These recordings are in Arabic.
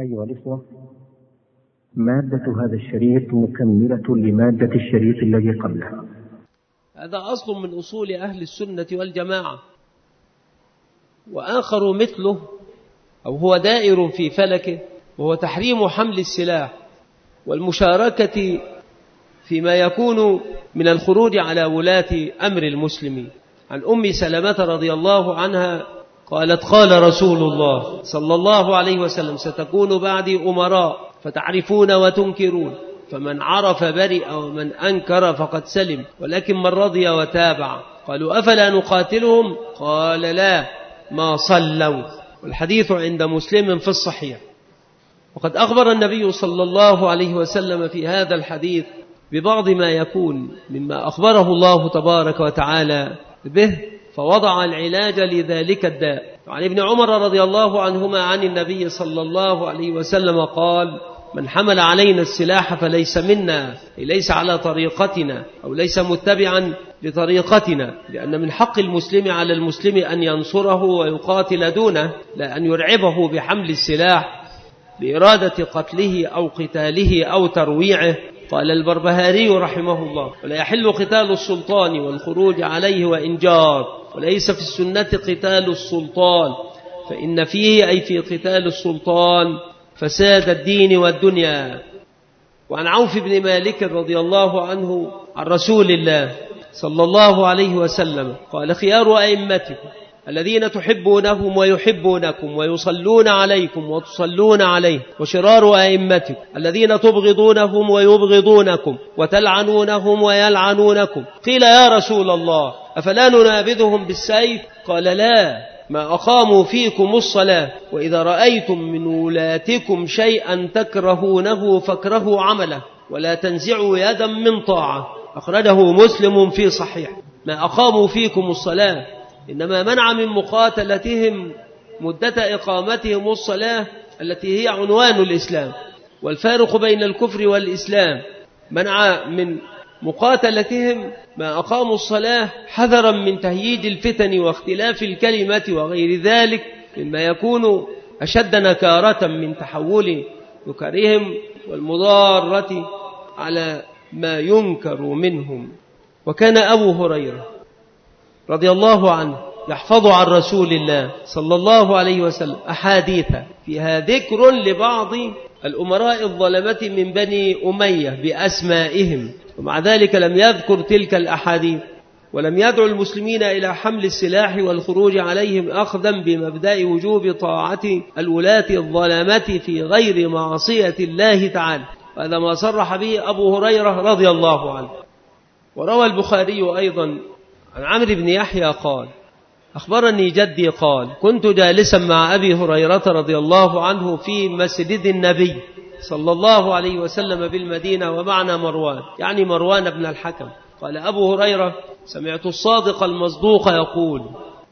أيها الإخوة، مادة هذا الشريط مكملة لمادة الشريط الذي قبله. هذا أصل من أصول أهل السنة والجماعة، وآخر مثله أو هو دائر في فلكه، وهو تحريم حمل السلاح والمشاركة فيما يكون من الخروج على ولاة أمر المسلمين. عن أم سلمة رضي الله عنها قالت: قال رسول الله صلى الله عليه وسلم: ستكون بعدي أمراء فتعرفون وتنكرون، فمن عرف برئ ومن أنكر فقد سلم، ولكن من رضي وتابع. قالوا: أفلا نقاتلهم؟ قال: لا، ما صلوا. والحديث عند مسلم في الصحيح. وقد أخبر النبي صلى الله عليه وسلم في هذا الحديث ببعض ما يكون مما أخبره الله تبارك وتعالى به، فوضع العلاج لذلك الداء. عن ابن عمر رضي الله عنهما عن النبي صلى الله عليه وسلم قال: من حمل علينا السلاح فليس منا، ليس على طريقتنا أو ليس متبعا لطريقتنا، لأن من حق المسلم على المسلم أن ينصره ويقاتل دونه، لا أن يرعبه بحمل السلاح بإرادة قتله أو قتاله أو ترويعه. قال البربهاري رحمه الله: ولا يحل قتال السلطان والخروج عليه وإن جار، وليس في السنة قتال السلطان، فإن فيه أي في قتال السلطان فساد الدين والدنيا. وعن عوف بن مالك رضي الله عنه عن رسول الله صلى الله عليه وسلم قال: خيار أئمتكم الذين تحبونهم ويحبونكم ويصلون عليكم وتصلون عليه، وشرار أئمتكم الذين تبغضونهم ويبغضونكم وتلعنونهم ويلعنونكم. قيل: يا رسول الله، أفلا ننابذهم بالسيف؟ قال: لا، ما أقاموا فيكم الصلاة، وإذا رأيتم من ولاتكم شيئا تكرهونه فاكرهوا عمله، ولا تنزعوا يدا من طاعة. أخرجه مسلم في صحيح. ما أقاموا فيكم الصلاة إنما منع من مقاتلتهم مدة إقامتهم الصلاة التي هي عنوان الإسلام، والفارق بين الكفر والإسلام. منع من مقاتلتهم ما أقاموا الصلاة حذرا من تهييج الفتن واختلاف الكلمة وغير ذلك مما يكون أشد نكارة من تحول نكرهم والمضارة على ما ينكر منهم. وكان أبو هريرة رضي الله عنه يحفظ عن رسول الله صلى الله عليه وسلم أحاديث فيها ذكر لبعض الأمراء الظلمة من بني أمية بأسمائهم، ومع ذلك لم يذكر تلك الأحاديث، ولم يدعو المسلمين إلى حمل السلاح والخروج عليهم أخذا بمبدأ وجوب طاعة الولاة الظلمة في غير معصية الله تعالى. وهذا ما صرح به أبو هريرة رضي الله عنه. وروى البخاري أيضا عن عمرو بن يحيى قال: أخبرني جدي قال: كنت جالسا مع أبي هريرة رضي الله عنه في مسجد النبي صلى الله عليه وسلم بالمدينة، ومعنا مروان، يعني مروان بن الحكم. قال أبو هريرة: سمعت الصادق المصدوق يقول: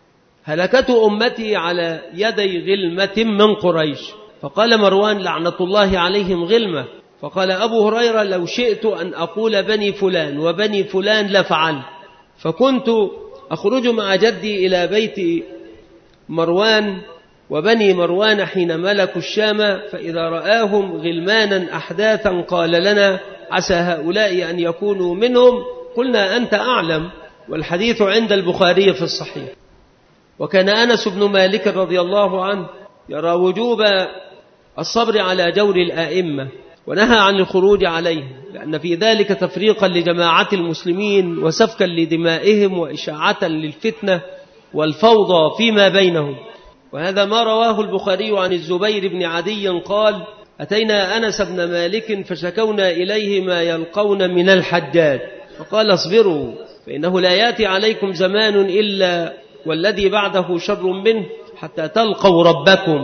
هلكت أمتي على يدي غلمة من قريش. فقال مروان: لعنة الله عليهم غلمة. فقال أبو هريرة: لو شئت أن أقول بني فلان وبني فلان لفعل. فكنت أخرج مع جدي إلى بيت مروان وبني مروان حين ملكوا الشام، فإذا رآهم غلمانا أحداثا قال لنا: عسى هؤلاء أن يكونوا منهم. قلنا: أنت أعلم. والحديث عند البخاري في الصحيح. وكان أنس بن مالك رضي الله عنه يرى وجوب الصبر على جور الآئمة، ونهى عن الخروج عليهم، لأن في ذلك تفريقا لجماعة المسلمين وسفكا لدمائهم وإشاعة للفتنة والفوضى فيما بينهم. وهذا ما رواه البخاري عن الزبير بن عدي قال: أتينا أنس بن مالك فشكونا إليه ما يلقون من الحجاج، فقال: اصبروا، فإنه لا يأتي عليكم زمان إلا والذي بعده شر منه حتى تلقوا ربكم.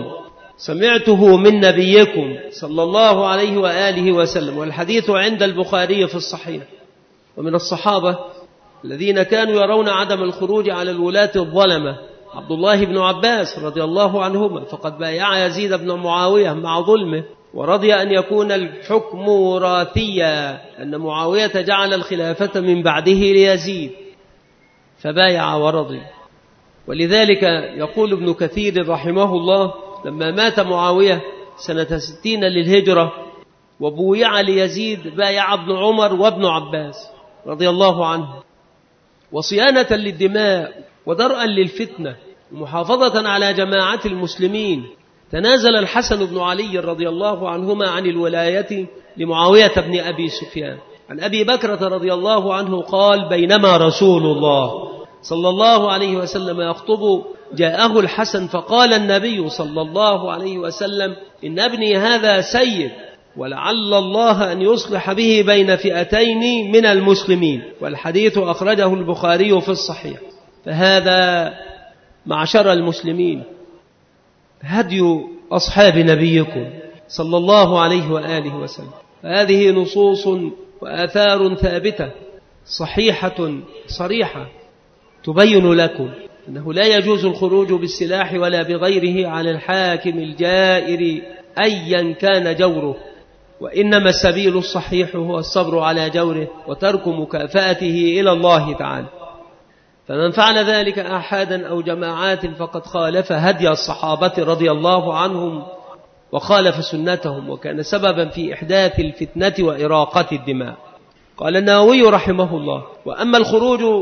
سمعته من نبيكم صلى الله عليه وآله وسلم. والحديث عند البخاري في الصحيح. ومن الصحابة الذين كانوا يرون عدم الخروج على الولاة الظلمة عبد الله بن عباس رضي الله عنهما، فقد بايع يزيد بن معاوية مع ظلمه، ورضي أن يكون الحكم وراثيا، أن معاوية جعل الخلافة من بعده ليزيد، فبايع ورضي. ولذلك يقول ابن كثير رحمه الله: لما مات معاوية سنة 60 للهجرة، وبويع ليزيد بايع ابن عمر وابن عباس رضي الله عنه. وصيانة للدماء ودرءا للفتنة ومحافظة على جماعة المسلمين، تنازل الحسن بن علي رضي الله عنهما عن الولاية لمعاوية بن أبي سفيان. عن أبي بكرة رضي الله عنه قال: بينما رسول الله صلى الله عليه وسلم يخطب جاءه الحسن فقال النبي صلى الله عليه وسلم: إن ابني هذا سيد، ولعل الله أن يصلح به بين فئتين من المسلمين. والحديث أخرجه البخاري في الصحيح. فهذا معشر المسلمين هدي أصحاب نبيكم صلى الله عليه وآله وسلم. هذه نصوص وآثار ثابتة صحيحة صريحة تبين لكم أنه لا يجوز الخروج بالسلاح ولا بغيره على الحاكم الجائر أيا كان جوره، وإنما السبيل الصحيح هو الصبر على جوره وترك مكافأته إلى الله تعالى. فمن فعل ذلك أحدا أو جماعات فقد خالف هدي الصحابة رضي الله عنهم وخالف سنتهم، وكان سببا في إحداث الفتنة وإراقة الدماء. قال النووي رحمه الله: وأما الخروج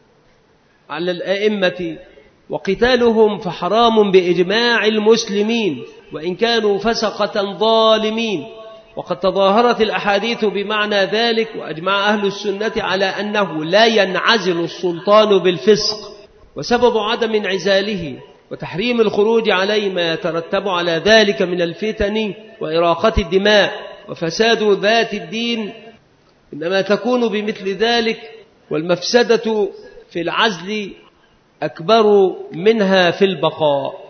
على الأئمة وقتالهم فحرام بإجماع المسلمين وإن كانوا فسقة ظالمين، وقد تظاهرت الأحاديث بمعنى ذلك، وأجمع أهل السنة على أنه لا ينعزل السلطان بالفسق، وسبب عدم انعزاله وتحريم الخروج عليه ما يترتب على ذلك من الفتن وإراقة الدماء وفساد ذات الدين إنما تكون بمثل ذلك، والمفسدة في العزل أكبر منها في البقاء.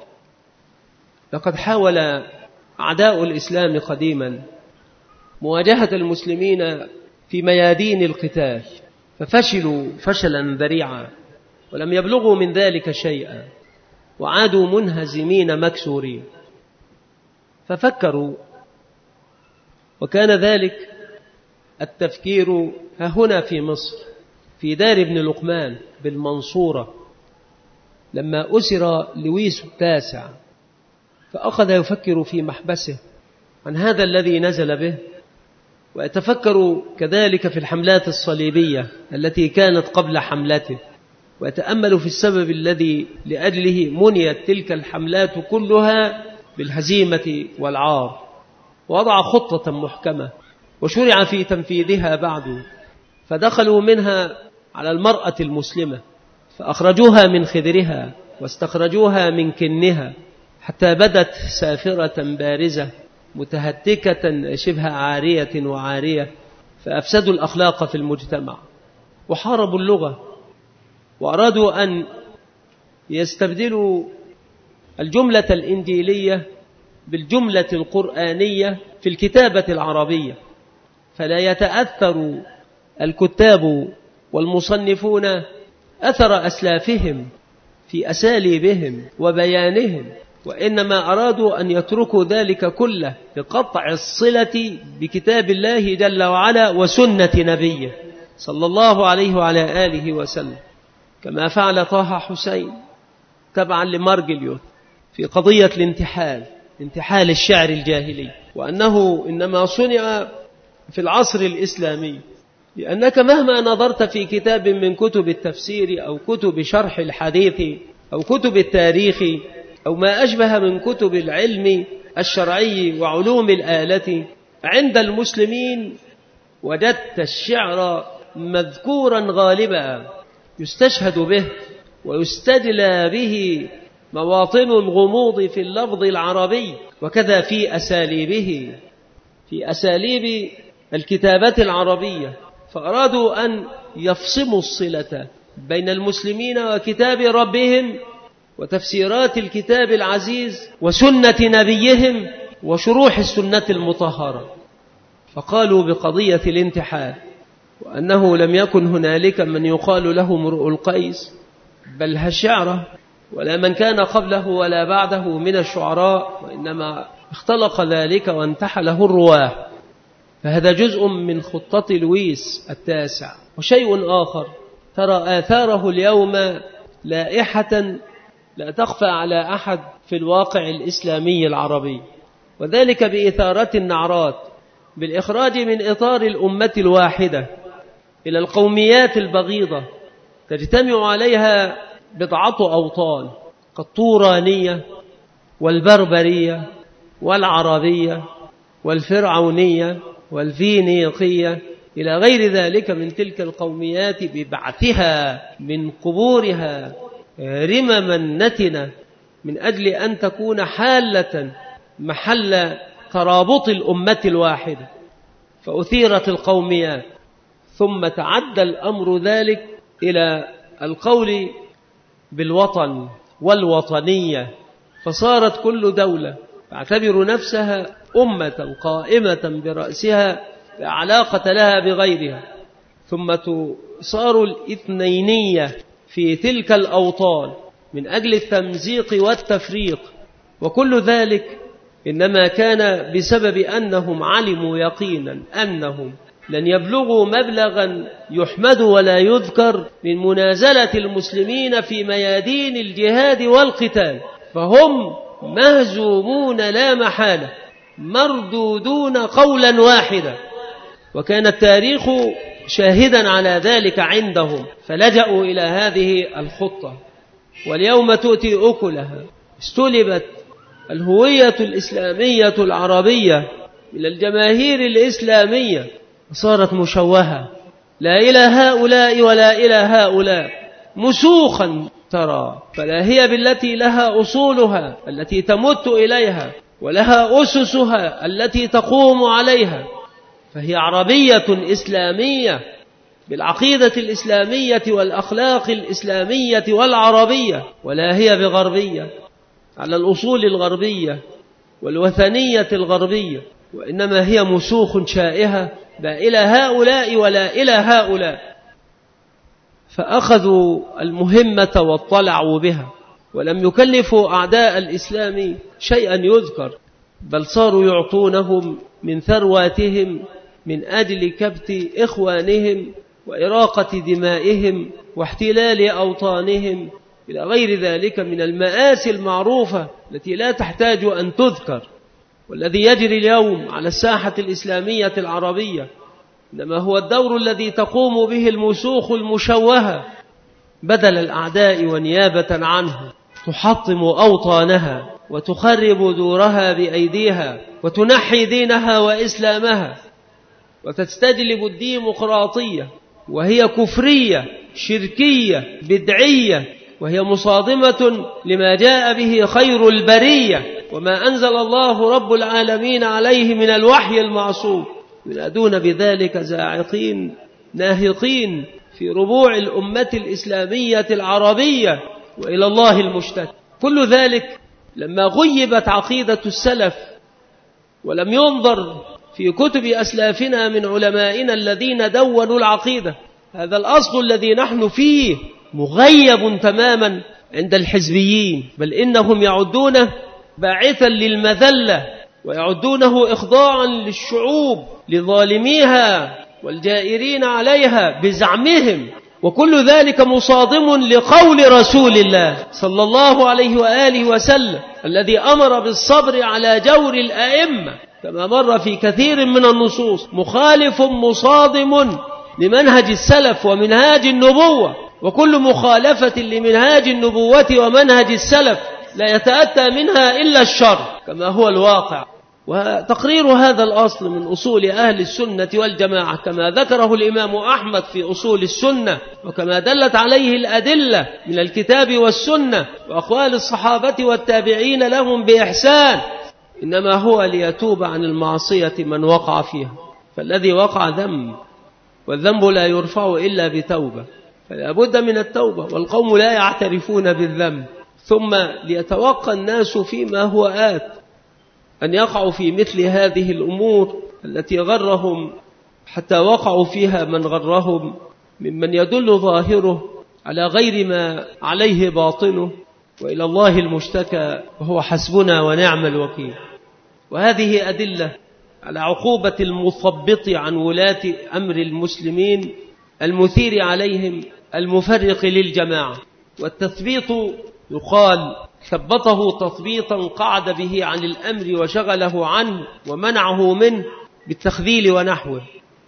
لقد حاول أعداء الإسلام قديما مواجهة المسلمين في ميادين القتال، ففشلوا فشلا ذريعا ولم يبلغوا من ذلك شيئا، وعادوا منهزمين مكسورين. ففكروا، وكان ذلك التفكير هنا في مصر في دار ابن لقمان بالمنصورة لما أسر لويس التاسع، فأخذ يفكر في محبسه عن هذا الذي نزل به، ويتفكر كذلك في الحملات الصليبية التي كانت قبل حملته، ويتأمل في السبب الذي لأجله منيت تلك الحملات كلها بالهزيمة والعار، ووضع خطة محكمة وشرع في تنفيذها بعد. فدخلوا منها على المرأة المسلمة فأخرجوها من خدرها واستخرجوها من كنها حتى بدت سافرة بارزة متهتكة شبه عارية وعارية، فأفسدوا الأخلاق في المجتمع وحاربوا اللغة، وأرادوا أن يستبدلوا الجملة الإنجيلية بالجملة القرآنية في الكتابة العربية، فلا يتأثر الكتاب والمصنفون أثر أسلافهم في أساليبهم وبيانهم، وإنما أرادوا أن يتركوا ذلك كله لقطع الصلة بكتاب الله جل وعلا وسنة نبيه صلى الله عليه وعلى آله وسلم، كما فعل طه حسين تبعا لمارجليوث في قضية انتحال الشعر الجاهلي، وأنه إنما صنع في العصر الإسلامي، لأنك مهما نظرت في كتاب من كتب التفسير أو كتب شرح الحديث أو كتب التاريخ أو ما أشبه من كتب العلم الشرعي وعلوم الآلة، عند المسلمين وجدت الشعر مذكورا غالبا يستشهد به ويستدلى به مواطن الغموض في اللفظ العربي، وكذا في أساليب الكتابة العربية. فأرادوا أن يفصموا الصلة بين المسلمين وكتاب ربهم وتفسيرات الكتاب العزيز وسنة نبيهم وشروح السنة المطهرة، فقالوا بقضية الانتحال وأنه لم يكن هنالك من يقال له امرؤ القيس بل هالشعرة، ولا من كان قبله ولا بعده من الشعراء، وإنما اختلق ذلك وانتحله الرواه. فهذا جزء من خطة لويس التاسع. وشيء آخر ترى آثاره اليوم لائحة لا تخفى على أحد في الواقع الإسلامي العربي، وذلك بإثارة النعرات، بالإخراج من إطار الأمة الواحدة إلى القوميات البغيضة تجتمع عليها بضعة أوطان كالطورانية والبربرية والعربية والفرعونية والفينيقية إلى غير ذلك من تلك القوميات، ببعثها من قبورها رمما نتنة من أجل أن تكون حالة محل ترابط الأمة الواحدة، فأثيرت القوميات. ثم تعدى الأمر ذلك إلى القول بالوطن والوطنية، فصارت كل دولة تعتبر نفسها أمة قائمة برأسها لا علاقة لها بغيرها، ثم صاروا الإثنينية في تلك الأوطان من أجل التمزيق والتفريق، وكل ذلك إنما كان بسبب أنهم علموا يقينا أنهم لن يبلغوا مبلغا يحمد ولا يذكر من منازلة المسلمين في ميادين الجهاد والقتال، فهم مهزومون لا محالة مردودون قولا واحدا، وكان التاريخ شاهدا على ذلك عندهم، فلجأوا إلى هذه الخطة. واليوم تؤتي أكلها، استلبت الهوية الإسلامية العربية من الجماهير الإسلامية وصارت مشوهة، لا إلى هؤلاء ولا إلى هؤلاء، مسوخا ترى، فلا هي بالتي لها أصولها التي تمت إليها ولها أسسها التي تقوم عليها، فهي عربية إسلامية بالعقيدة الإسلامية والأخلاق الإسلامية والعربية، ولا هي بغربية على الأصول الغربية والوثنية الغربية، وإنما هي مسوخ شائهة لا إلى هؤلاء ولا إلى هؤلاء. فأخذوا المهمة واطلعوا بها، ولم يكلفوا أعداء الإسلام شيئا يذكر، بل صاروا يعطونهم من ثرواتهم من أجل كبت إخوانهم وإراقة دمائهم واحتلال أوطانهم إلى غير ذلك من المآسي المعروفة التي لا تحتاج أن تذكر. والذي يجري اليوم على الساحة الإسلامية العربية إنما هو الدور الذي تقوم به المسوخ المشوهة بدل الأعداء ونيابة عنه، تحطم أوطانها وتخرب دورها بأيديها وتنحي دينها وإسلامها، وتستجلب الديمقراطية وهي كفرية شركية بدعية، وهي مصادمة لما جاء به خير البرية وما أنزل الله رب العالمين عليه من الوحي المعصوم، ينادون بذلك زاعقين ناهقين في ربوع الأمة الإسلامية العربية وإلى الله المشتكى. كل ذلك لما غيبت عقيدة السلف ولم ينظر في كتب أسلافنا من علمائنا الذين دونوا العقيدة. هذا الأصل الذي نحن فيه مغيب تماما عند الحزبيين، بل إنهم يعدونه باعثا للمذلة ويعدونه إخضاعا للشعوب لظالميها والجائرين عليها بزعمهم، وكل ذلك مصادم لقول رسول الله صلى الله عليه وآله وسلم الذي أمر بالصبر على جور الأئمة كما مر في كثير من النصوص، مخالف مصادم لمنهج السلف ومنهاج النبوة، وكل مخالفة لمنهاج النبوة ومنهج السلف لا يتأتى منها إلا الشر كما هو الواقع. وتقرير هذا الأصل من أصول أهل السنة والجماعة كما ذكره الإمام أحمد في أصول السنة، وكما دلت عليه الأدلة من الكتاب والسنة وأقوال الصحابة والتابعين لهم بإحسان، إنما هو ليتوب عن المعصية من وقع فيها، فالذي وقع ذنب، والذنب لا يرفع إلا بتوبة، فلا بد من التوبة، والقوم لا يعترفون بالذنب. ثم ليتوقى الناس فيما هو آت أن يقعوا في مثل هذه الأمور التي غرهم حتى وقعوا فيها من غرهم ممن يدل ظاهره على غير ما عليه باطنه، وإلى الله المشتكى وهو حسبنا ونعم الوكيل. وهذه أدلة على عقوبة المثبط عن ولاة أمر المسلمين المثير عليهم المفرق للجماعة. والتثبيط يقال ثبطه تثبيطا قعد به عن الأمر وشغله عنه ومنعه منه بالتخذيل ونحوه.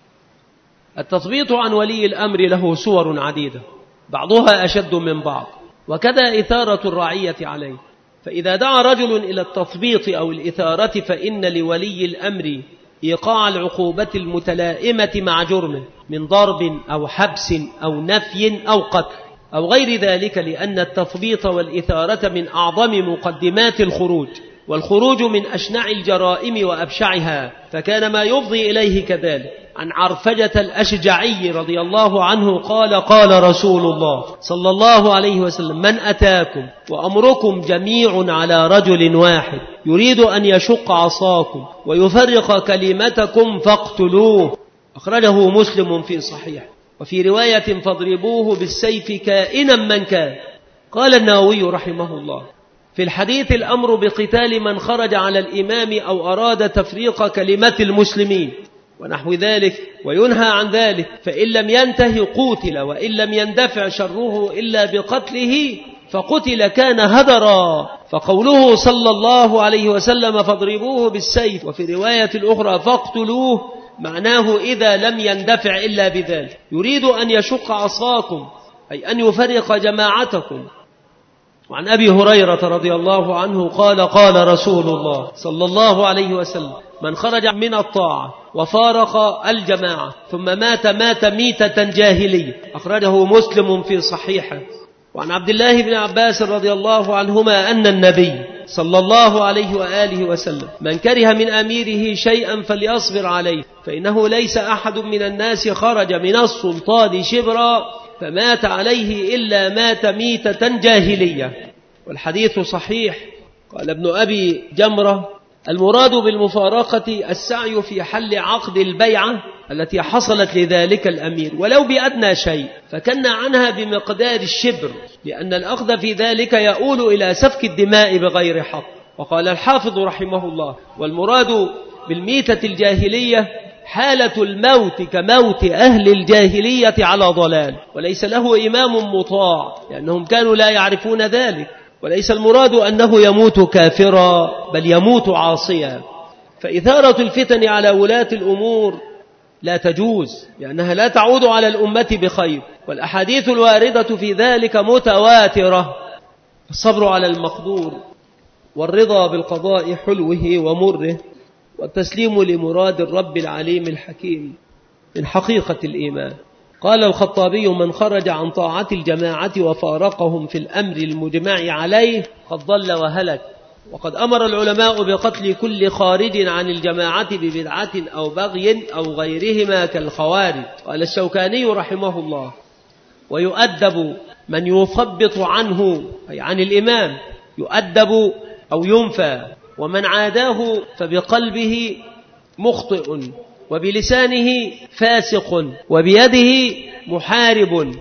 التثبيط عن ولي الأمر له صور عديدة بعضها أشد من بعض، وكذا إثارة الرعية عليه. فإذا دعا رجل إلى التثبيط أو الإثارة فإن لولي الأمر إيقاع العقوبة المتلائمة مع جرمه من ضرب أو حبس أو نفي أو قتل أو غير ذلك، لأن التثبيط والإثارة من أعظم مقدمات الخروج، والخروج من أشنع الجرائم وأبشعها، فكان ما يفضي إليه كذلك. عن عرفجة الأشجعي رضي الله عنه قال: قال رسول الله صلى الله عليه وسلم: من أتاكم وأمركم جميع على رجل واحد يريد أن يشق عصاكم ويفرق كلمتكم فاقتلوه. أخرجه مسلم في صحيح. وفي رواية: فاضربوه بالسيف كائنا من كان. قال النووي رحمه الله: في الحديث الأمر بقتال من خرج على الإمام أو أراد تفريق كلمة المسلمين ونحو ذلك، وينهى عن ذلك، فإن لم ينته قتل، وإن لم يندفع شره إلا بقتله فقتل كان هدرا. فقوله صلى الله عليه وسلم: فاضربوه بالسيف، وفي رواية الأخرى: فاقتلوه، معناه إذا لم يندفع إلا بذلك، يريد أن يشق عصاكم، أي أن يفرق جماعتكم. وعن أبي هريرة رضي الله عنه قال: قال رسول الله صلى الله عليه وسلم: من خرج من الطاعة وفارق الجماعة ثم مات ميتة جاهلية. أخرجه مسلم في صحيحه. وعن عبد الله بن عباس رضي الله عنهما أن النبي صلى الله عليه وآله وسلم: من كره من أميره شيئا فليصبر عليه، فإنه ليس أحد من الناس خرج من السلطان شبرا فمات عليه إلا مات ميتة جاهلية. والحديث صحيح. قال ابن أبي جمرة: المراد بالمفارقة السعي في حل عقد البيعة التي حصلت لذلك الأمير ولو بأدنى شيء، فكن عنها بمقدار الشبر، لأن الأخذ في ذلك يؤول إلى سفك الدماء بغير حق. وقال الحافظ رحمه الله: والمراد بالميتة الجاهلية حالة الموت كموت أهل الجاهلية على ضلال، وليس له إمام مطاع، لأنهم كانوا لا يعرفون ذلك. وليس المراد أنه يموت كافرا، بل يموت عاصيا. فإثارة الفتن على ولاة الأمور لا تجوز، لأنها لا تعود على الأمة بخير، والأحاديث الواردة في ذلك متواترة. الصبر على المقدور، والرضا بالقضاء حلوه ومره، والتسليم لمراد الرب العليم الحكيم من حقيقة الإيمان. قال الخطابي: من خرج عن طاعة الجماعة وفارقهم في الأمر المجمع عليه قد ضل وهلك. وقد أمر العلماء بقتل كل خارج عن الجماعة ببدعة أو بغي أو غيرهما كالخوارج. قال الشوكاني رحمه الله: ويؤدب من يثبط عنه، أي عن الإمام، يؤدب أو ينفى. ومن عاداه فبقلبه مخطئ، وبلسانه فاسق، وبيده محارب.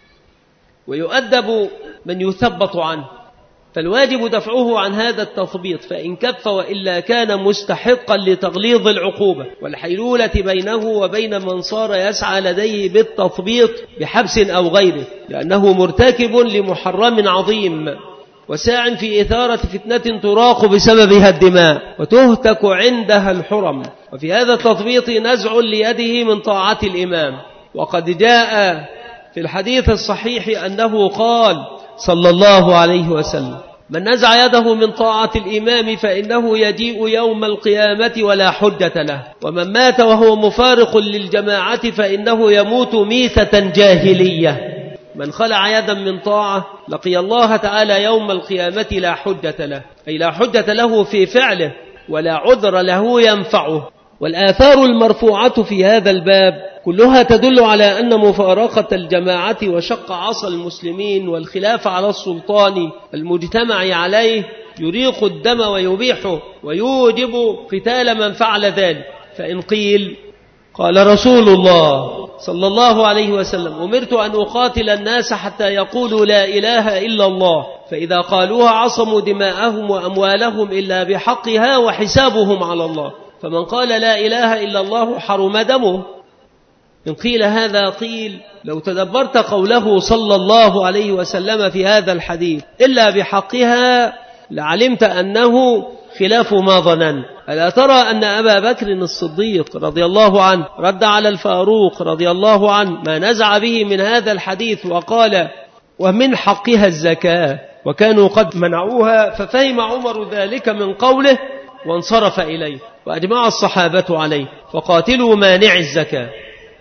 ويؤدب من يثبط عنه، فالواجب دفعه عن هذا التثبيط، فإن كف وإلا كان مستحقا لتغليظ العقوبة والحيلولة بينه وبين من صار يسعى لديه بالتثبيط بحبس أو غيره، لأنه مرتكب لمحرم عظيم وساع في إثارة فتنة تراق بسببها الدماء وتهتك عندها الحرم. وفي هذا التثبيط نزع ليده من طاعة الإمام. وقد جاء في الحديث الصحيح أنه قال صلى الله عليه وسلم: من نزع يده من طاعة الإمام فإنه يجيء يوم القيامة ولا حجة له، ومن مات وهو مفارق للجماعة فإنه يموت ميتة جاهلية. من خلع يدا من طاعة لقي الله تعالى يوم القيامة لا حجة له، أي لا حجة له في فعله ولا عذر له ينفعه. والآثار المرفوعة في هذا الباب كلها تدل على أن مفارقة الجماعة وشق عصا المسلمين والخلاف على السلطان المجتمع عليه يريق الدم ويبيحه ويوجب قتال من فعل ذلك. فإن قيل: قال رسول الله صلى الله عليه وسلم: أمرت أن أقاتل الناس حتى يقولوا لا إله إلا الله، فإذا قالوها عصموا دماءهم وأموالهم إلا بحقها وحسابهم على الله، فمن قال لا إله إلا الله حرم دمه. إن قيل هذا قيل لو تدبرت قوله صلى الله عليه وسلم في هذا الحديث إلا بحقها لعلمت أنه خلاف ما ظنن. ألا ترى أن أبا بكر الصديق رضي الله عنه رد على الفاروق رضي الله عنه ما نزع به من هذا الحديث وقال ومن حقها الزكاة وكانوا قد منعوها، ففهم عمر ذلك من قوله وانصرف إليه، وأجمع الصحابة عليه فقاتلوا مانع الزكاة.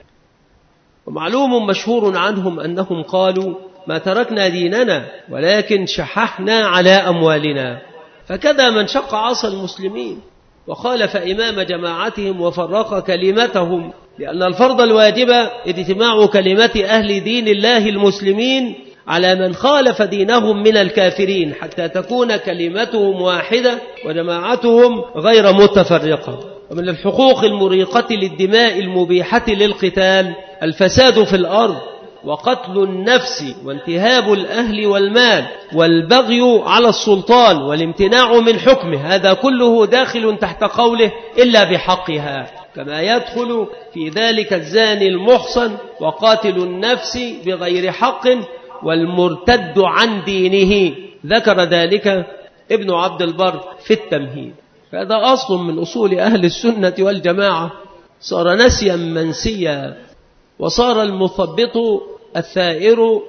ومعلوم مشهور عنهم أنهم قالوا ما تركنا ديننا ولكن شححنا على أموالنا. فكذا من شق عصا المسلمين وخالف إمام جماعتهم وفرق كلمتهم، لأن الفرض الواجب اجتماع كلمة أهل دين الله المسلمين على من خالف دينهم من الكافرين حتى تكون كلمتهم واحدة وجماعتهم غير متفرقة. ومن الحقوق المريقة للدماء المبيحة للقتال الفساد في الأرض وقتل النفس وانتهاب الأهل والمال والبغي على السلطان والامتناع من حكمه، هذا كله داخل تحت قوله إلا بحقها، كما يدخل في ذلك الزاني المحصن وقاتل النفس بغير حق والمرتد عن دينه، ذكر ذلك ابن عبد البر في التمهيد. فهذا أصل من أصول أهل السنة والجماعة صار نسيا منسيا، وصار المثبط الثائر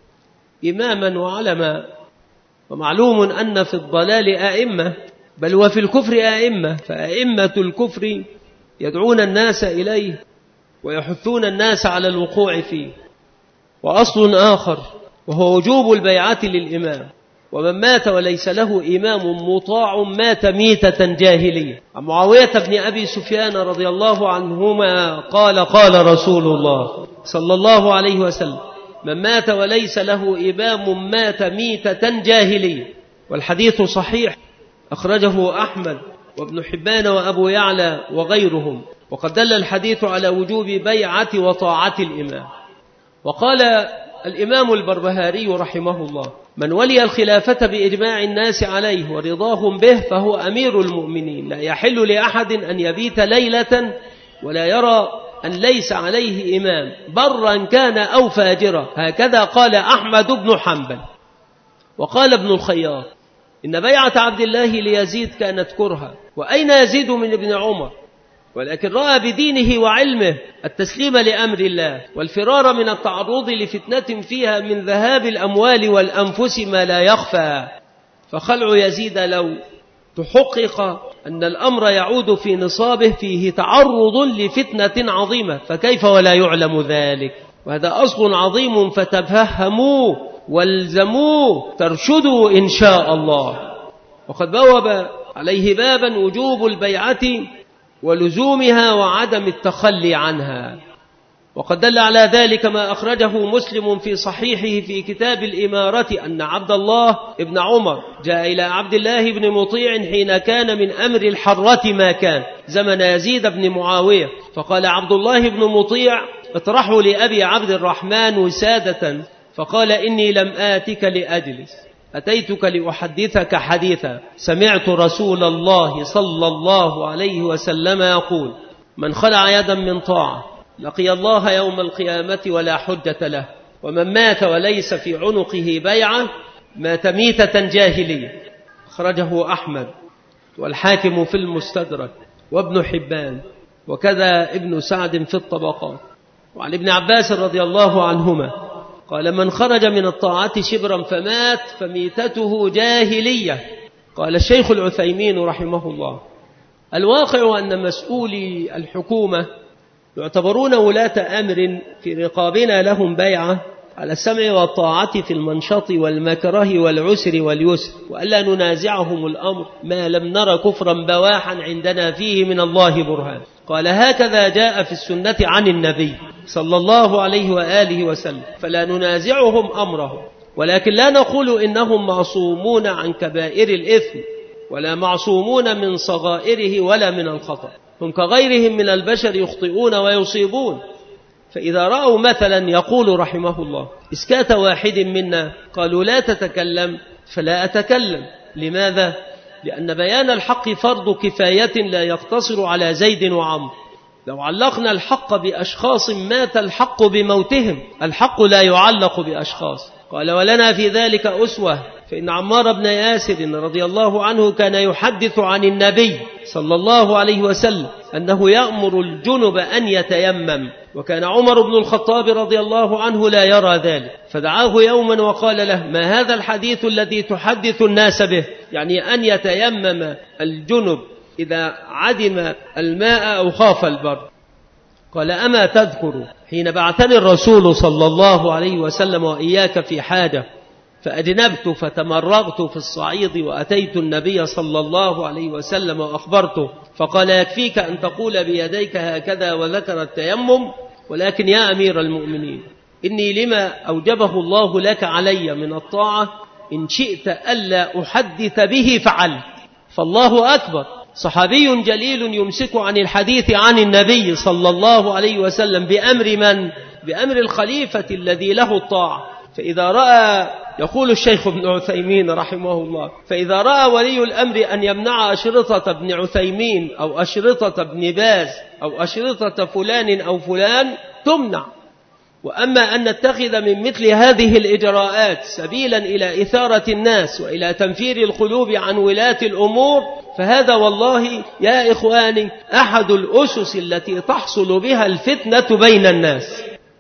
إماما وعلما. ومعلوم أن في الضلال أئمة، بل وفي الكفر أئمة، فأئمة الكفر يدعون الناس إليه ويحثون الناس على الوقوع فيه. وأصل آخر وهو وجوب البيعة للإمام، ومن مات وليس له إمام مطاع مات ميتة جاهلية. عن معاوية بن أبي سفيان رضي الله عنهما قال قال رسول الله صلى الله عليه وسلم من مات وليس له إمام مات ميتة جاهلية. والحديث صحيح، أخرجه أحمد وابن حبان وأبو يعلى وغيرهم، وقد دل الحديث على وجوب بيعة وطاعة الإمام. وقال الإمام البربهاري رحمه الله من ولي الخلافة بإجماع الناس عليه ورضاهم به فهو أمير المؤمنين، لا يحل لأحد أن يبيت ليلة ولا يرى أن ليس عليه إمام برا كان أو فاجرا، هكذا قال أحمد بن حنبل. وقال ابن الخياط إن بيعة عبد الله ليزيد كانت كرها، وأين يزيد من ابن عمر، ولكن رأى بدينه وعلمه التسليم لأمر الله والفرار من التعرض لفتنة فيها من ذهاب الأموال والأنفس ما لا يخفى. فخلع يزيد لو تحقق أن الأمر يعود في نصابه فيه تعرض لفتنة عظيمة، فكيف ولا يعلم ذلك؟ وهذا أصل عظيم فتفهموه والزموه ترشدوا إن شاء الله. وقد بوب عليه بابا وجوب البيعة ولزومها وعدم التخلي عنها. وقد دل على ذلك ما أخرجه مسلم في صحيحه في كتاب الإمارة أن عبد الله ابن عمر جاء إلى عبد الله بن مطيع حين كان من أمر الحرة ما كان زمن يزيد بن معاوية، فقال عبد الله بن مطيع اطرحوا لأبي عبد الرحمن وسادة، فقال إني لم آتك لأجلس، أتيتك لأحدثك حديثا سمعت رسول الله صلى الله عليه وسلم يقول من خلع يدا من طاعة لقي الله يوم القيامة ولا حجة له، ومن مات وليس في عنقه بيعة مات ميتة جاهلية. أخرجه أحمد والحاكم في المستدرك وابن حبان وكذا ابن سعد في الطبقات. وعن ابن عباس رضي الله عنهما قال من خرج من الطاعة شبرا فمات فميتته جاهلية. قال الشيخ العثيمين رحمه الله الواقع أن مسؤولي الحكومة يعتبرون ولاة أمر في رقابنا لهم بيعة على السمع والطاعة في المنشط والمكره والعسر واليسر، وألا ننازعهم الأمر ما لم نر كفرا بواحا عندنا فيه من الله برهان. قال هكذا جاء في السنة عن النبي صلى الله عليه وآله وسلم، فلا ننازعهم أمره، ولكن لا نقول إنهم معصومون عن كبائر الإثم ولا معصومون من صغائره ولا من الخطأ، هم كغيرهم من البشر يخطئون ويصيبون. فإذا رأوا مثلا يقول رحمه الله إسكات واحد منا قالوا لا تتكلم فلا أتكلم. لماذا؟ لأن بيان الحق فرض كفاية لا يقتصر على زيد وعمر، لو علقنا الحق بأشخاص مات الحق بموتهم، الحق لا يعلق بأشخاص. قال ولنا في ذلك أسوة، فإن عمار بن ياسر رضي الله عنه كان يحدث عن النبي صلى الله عليه وسلم أنه يأمر الجنب أن يتيمم، وكان عمر بن الخطاب رضي الله عنه لا يرى ذلك، فدعاه يوما وقال له ما هذا الحديث الذي تحدث الناس به، يعني أن يتيمم الجنب إذا عدم الماء أو خاف البرد. قال أما تذكر حين بعثني الرسول صلى الله عليه وسلم وإياك في حاجة فأجنبت فتمرغت في الصعيد وأتيت النبي صلى الله عليه وسلم وأخبرته، فقال يكفيك أن تقول بيديك هكذا وذكر التيمم، ولكن يا أمير المؤمنين إني لما أوجبه الله لك علي من الطاعة إن شئت ألا أحدث به فعلت. فالله أكبر، صحابي جليل يمسك عن الحديث عن النبي صلى الله عليه وسلم بأمر من؟ بأمر الخليفة الذي له الطاعة. فإذا رأى، يقول الشيخ ابن عثيمين رحمه الله، فإذا رأى ولي الأمر أن يمنع أشرطة ابن عثيمين أو أشرطة ابن باز أو أشرطة فلان أو فلان تمنع. وأما أن نتخذ من مثل هذه الإجراءات سبيلا إلى إثارة الناس وإلى تنفير القلوب عن ولاة الأمور، فهذا والله يا إخواني أحد الأسس التي تحصل بها الفتنة بين الناس.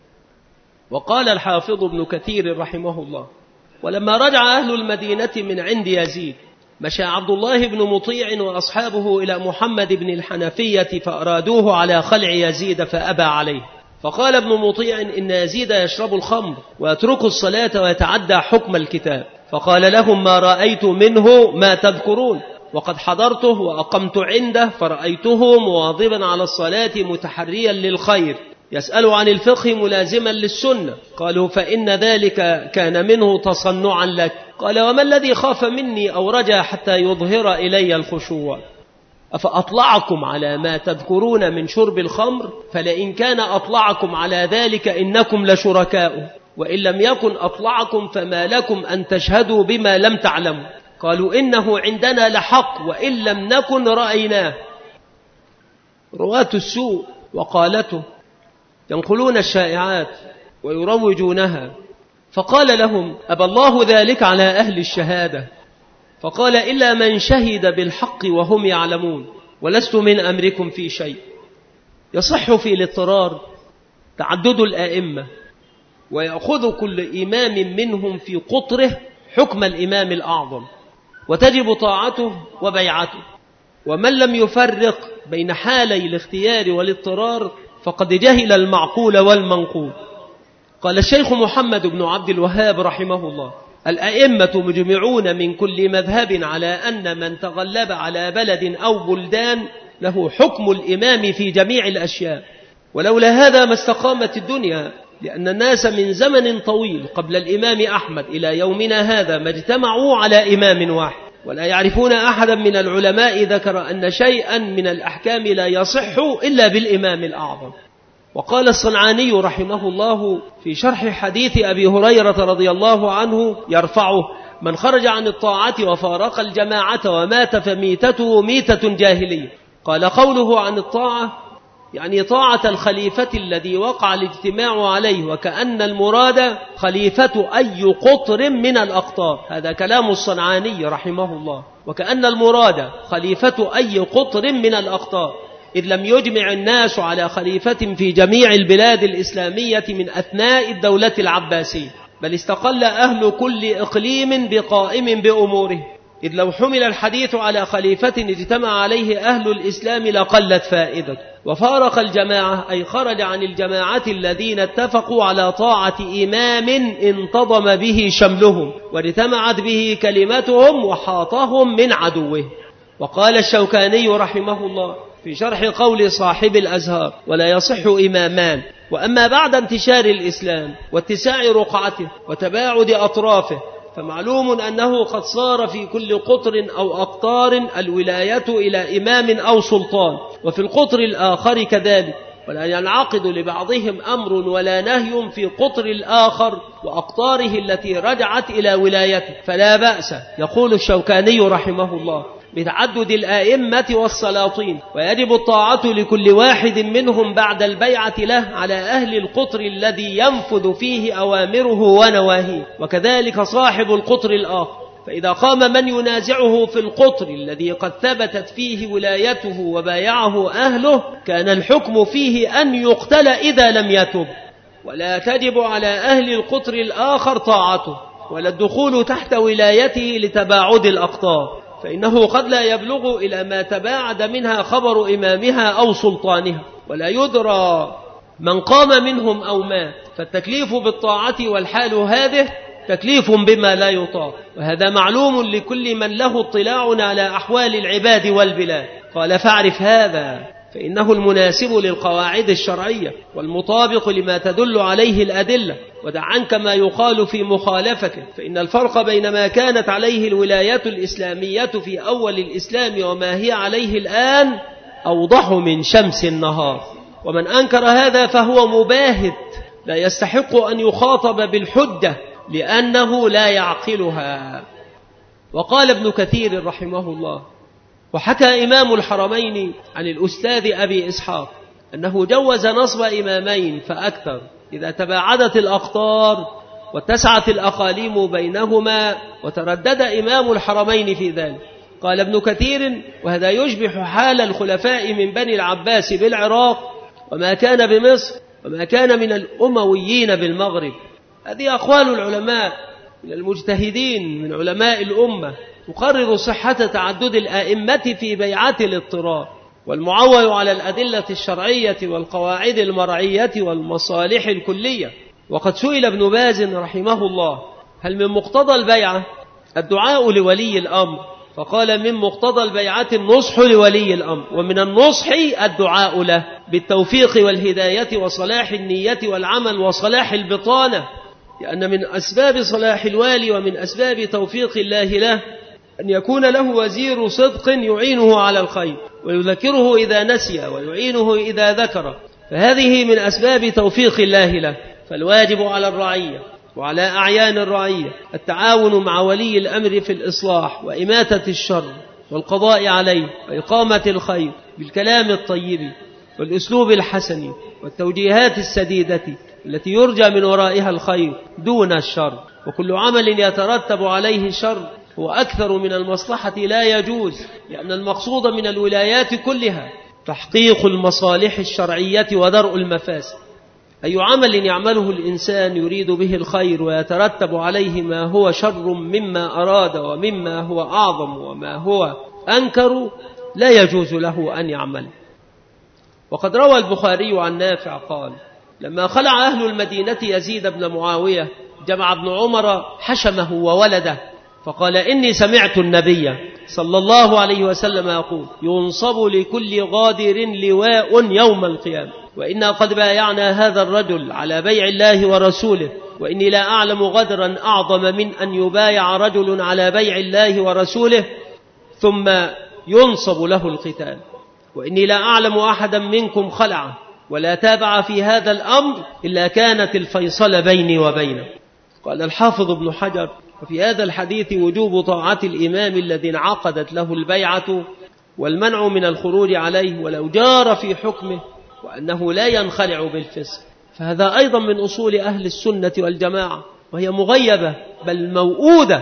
وقال الحافظ ابن كثير رحمه الله ولما رجع أهل المدينة من عند يزيد مشى عبد الله بن مطيع وأصحابه إلى محمد بن الحنفية فأرادوه على خلع يزيد فأبى عليه، فقال ابن مطيع إن يزيد يشرب الخمر ويترك الصلاة ويتعدى حكم الكتاب، فقال لهم ما رأيت منه ما تذكرون، وقد حضرته وأقمت عنده فرأيته مواظبا على الصلاة متحريا للخير يسأل عن الفقه ملازما للسنة. قالوا فإن ذلك كان منه تصنعا لك. قال وما الذي خاف مني أو رجا حتى يظهر إلي الخشوع؟ أفأطلعكم على ما تذكرون من شرب الخمر؟ فلئن كان أطلعكم على ذلك إنكم لشركاء، وإن لم يكن أطلعكم فما لكم أن تشهدوا بما لم تعلموا. قالوا إنه عندنا لحق وإن لم نكن رأيناه. رواة السوء وقالته ينقلون الشائعات ويروجونها، فقال لهم أبى الله ذلك على أهل الشهادة. فقال إلا من شهد بالحق وهم يعلمون، ولست من أمركم في شيء. يصح في الاضطرار تعدد الآئمة، ويأخذ كل إمام منهم في قطره حكم الإمام الأعظم، وتجب طاعته وبيعته. ومن لم يفرق بين حالي الاختيار والاضطرار فقد جهل المعقول والمنقول. قال الشيخ محمد بن عبد الوهاب رحمه الله الأئمة مجمعون من كل مذهب على أن من تغلب على بلد أو بلدان له حكم الإمام في جميع الأشياء، ولولا هذا ما استقامت الدنيا، لأن الناس من زمن طويل قبل الإمام أحمد إلى يومنا هذا ما اجتمعوا على إمام واحد، ولا يعرفون أحدا من العلماء ذكر أن شيئا من الأحكام لا يصح إلا بالإمام الأعظم. وقال الصنعاني رحمه الله في شرح حديث أبي هريرة رضي الله عنه يرفعه من خرج عن الطاعة وفارق الجماعة ومات فميتته ميتة جاهلية. قال قوله عن الطاعة يعني طاعة الخليفة الذي وقع الاجتماع عليه، وكأن المراد خليفة أي قطر من الأقطار. هذا كلام الصنعاني رحمه الله، وكأن المراد خليفة أي قطر من الأقطار، إذ لم يجمع الناس على خليفة في جميع البلاد الإسلامية من أثناء الدولة العباسية، بل استقل أهل كل إقليم بقائم بأموره، إذ لو حمل الحديث على خليفة اجتمع عليه أهل الإسلام لقلت فائدة. وفارق الجماعة أي خرج عن الجماعة الذين اتفقوا على طاعة إمام انتظم به شملهم واجتمعت به كلمتهم وحاطهم من عدوه. وقال الشوكاني رحمه الله في شرح قول صاحب الأزهار ولا يصح إمامان. وأما بعد انتشار الإسلام واتساع رقعته وتباعد أطرافه فمعلوم أنه قد صار في كل قطر أو أقطار الولاية إلى إمام أو سلطان، وفي القطر الآخر كذلك، ولا ينعقد لبعضهم أمر ولا نهي في قطر الآخر وأقطاره التي رجعت إلى ولايته، فلا بأس. يقول الشوكاني رحمه الله بتعدد الآئمة والسلاطين، ويجب الطاعة لكل واحد منهم بعد البيعة له على أهل القطر الذي ينفذ فيه أوامره ونواهيه، وكذلك صاحب القطر الآخر. فإذا قام من ينازعه في القطر الذي قد ثبتت فيه ولايته وبايعه أهله، كان الحكم فيه أن يقتل إذا لم يتب، ولا تجب على أهل القطر الآخر طاعته ولا الدخول تحت ولايته لتباعد الأقطار، فإنه قد لا يبلغ إلى ما تباعد منها خبر إمامها أو سلطانها، ولا يدرى من قام منهم أو مات، فالتكليف بالطاعة والحال هذه تكليف بما لا يطاق، وهذا معلوم لكل من له اطلاع على أحوال العباد والبلاد. قال فاعرف هذا فإنه المناسب للقواعد الشرعية والمطابق لما تدل عليه الأدلة، ودع عنك ما يقال في مخالفته، فإن الفرق بين ما كانت عليه الولاية الإسلامية في أول الإسلام وما هي عليه الآن أوضح من شمس النهار، ومن أنكر هذا فهو مباهت لا يستحق أن يخاطب بالحجة لأنه لا يعقلها. وقال ابن كثير رحمه الله: وحكى إمام الحرمين عن الأستاذ أبي إسحاق أنه جوز نصب إمامين فأكثر إذا تباعدت الأقطار واتسعت الأقاليم بينهما، وتردد إمام الحرمين في ذلك. قال ابن كثير: وهذا يشبه حال الخلفاء من بني العباس بالعراق، وما كان بمصر، وما كان من الأمويين بالمغرب. هذه أقوال العلماء من المجتهدين من علماء الأمة تقرر صحة تعدد الآئمة في بيعة الاضطرار، والمعول على الأدلة الشرعية والقواعد المرعية والمصالح الكلية. وقد سئل ابن باز رحمه الله: هل من مقتضى البيعة الدعاء لولي الأمر؟ فقال: من مقتضى البيعة النصح لولي الأمر، ومن النصح الدعاء له بالتوفيق والهداية وصلاح النية والعمل وصلاح البطانة، لأن من أسباب صلاح الوالي ومن أسباب توفيق الله له أن يكون له وزير صدق يعينه على الخير ويذكره إذا نسي ويعينه إذا ذكر، فهذه من أسباب توفيق الله له. فالواجب على الرعية وعلى أعيان الرعية التعاون مع ولي الأمر في الإصلاح وإماتة الشر والقضاء عليه وإقامة الخير بالكلام الطيب والأسلوب الحسن والتوجيهات السديدة التي يرجى من ورائها الخير دون الشر. وكل عمل يترتب عليه شر هو أكثر من المصلحة لا يجوز، لأن المقصود من الولايات كلها تحقيق المصالح الشرعية ودرء المفاسد. أي عمل يعمله الإنسان يريد به الخير ويترتب عليه ما هو شر مما أراد ومما هو أعظم وما هو أنكر لا يجوز له أن يعمل. وقد روى البخاري عن نافع قال: لما خلع أهل المدينة يزيد بن معاوية جمع ابن عمر حشمه وولده فقال: إني سمعت النبي صلى الله عليه وسلم يقول: ينصب لكل غادر لواء يوم القيامة، وإنا قد بايعنا هذا الرجل على بيع الله ورسوله، وإني لا أعلم غدرا أعظم من أن يبايع رجل على بيع الله ورسوله ثم ينصب له القتال، وإني لا أعلم أحدا منكم خلعه ولا تابع في هذا الأمر إلا كانت الفيصل بيني وبينه. قال الحافظ ابن حجر: وفي هذا الحديث وجوب طاعة الإمام الذي انعقدت له البيعة والمنع من الخروج عليه ولو جار في حكمه، وأنه لا ينخلع بالفسق. فهذا أيضا من أصول أهل السنة والجماعة، وهي مغيبة بل موؤودة،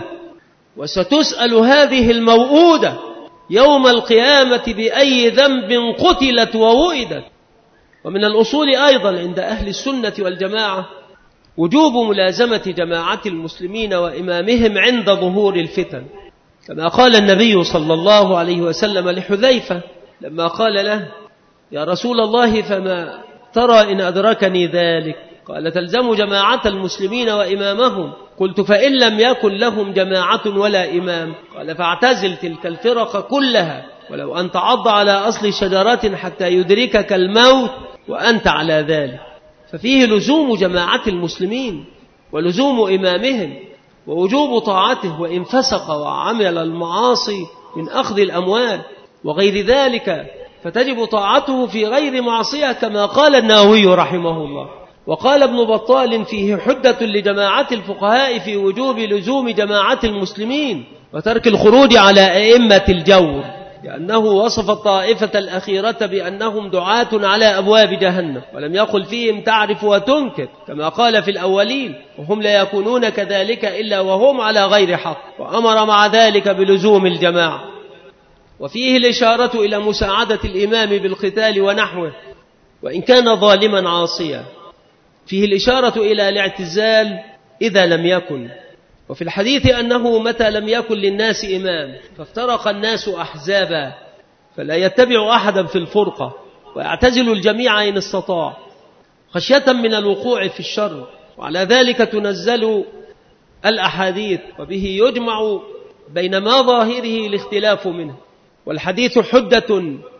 وستسأل هذه الموؤودة يوم القيامة بأي ذنب قتلت ووئدت. ومن الأصول أيضا عند أهل السنة والجماعة وجوب ملازمة جماعة المسلمين وإمامهم عند ظهور الفتن، كما قال النبي صلى الله عليه وسلم لحذيفة لما قال له: يا رسول الله فما ترى إن أدركني ذلك؟ قال: تلزم جماعة المسلمين وإمامهم. قلت: فإن لم يكن لهم جماعة ولا إمام؟ قال: فاعتزل تلك الفرق كلها ولو أن تعض على أصل شجرة حتى يدركك الموت وأنت على ذلك. ففيه لزوم جماعة المسلمين ولزوم إمامهم ووجوب طاعته وإن فسق وعمل المعاصي من أخذ الأموال وغير ذلك، فتجب طاعته في غير معصية كما قال النووي رحمه الله. وقال ابن بطال: فيه حجة لجماعة الفقهاء في وجوب لزوم جماعة المسلمين، وترك الخروج على أئمة الجور، لأنه وصف الطائفة الأخيرة بأنهم دعاة على أبواب جهنم، ولم يقل فيهم تعرف وتنكر كما قال في الأولين، وهم لا يكونون كذلك إلا وهم على غير حق، وأمر مع ذلك بلزوم الجماعة. وفيه الإشارة إلى مساعدة الإمام بالقتال ونحوه وإن كان ظالما عاصيا، فيه الإشارة إلى الاعتزال إذا لم يكن. وفي الحديث أنه متى لم يكن للناس إمام فافترق الناس أحزابا، فلا يتبع أحدا في الفرقة ويعتزل الجميع إن استطاع خشية من الوقوع في الشر. وعلى ذلك تنزل الأحاديث، وبه يجمع بين ما ظاهره الاختلاف منه. والحديث حجة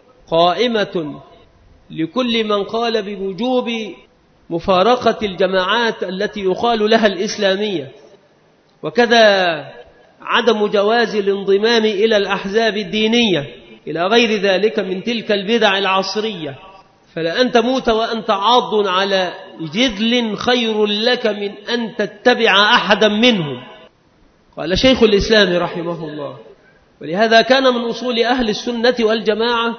قائمة لكل من قال بوجوب مفارقة الجماعات التي يقال لها الإسلامية، وكذا عدم جواز الانضمام إلى الأحزاب الدينية إلى غير ذلك من تلك البدع العصرية. فلأن تموت وأنت عاض على جذل خير لك من أن تتبع أحدا منهم، قال شيخ الإسلام رحمه الله. ولهذا كان من أصول أهل السنة والجماعة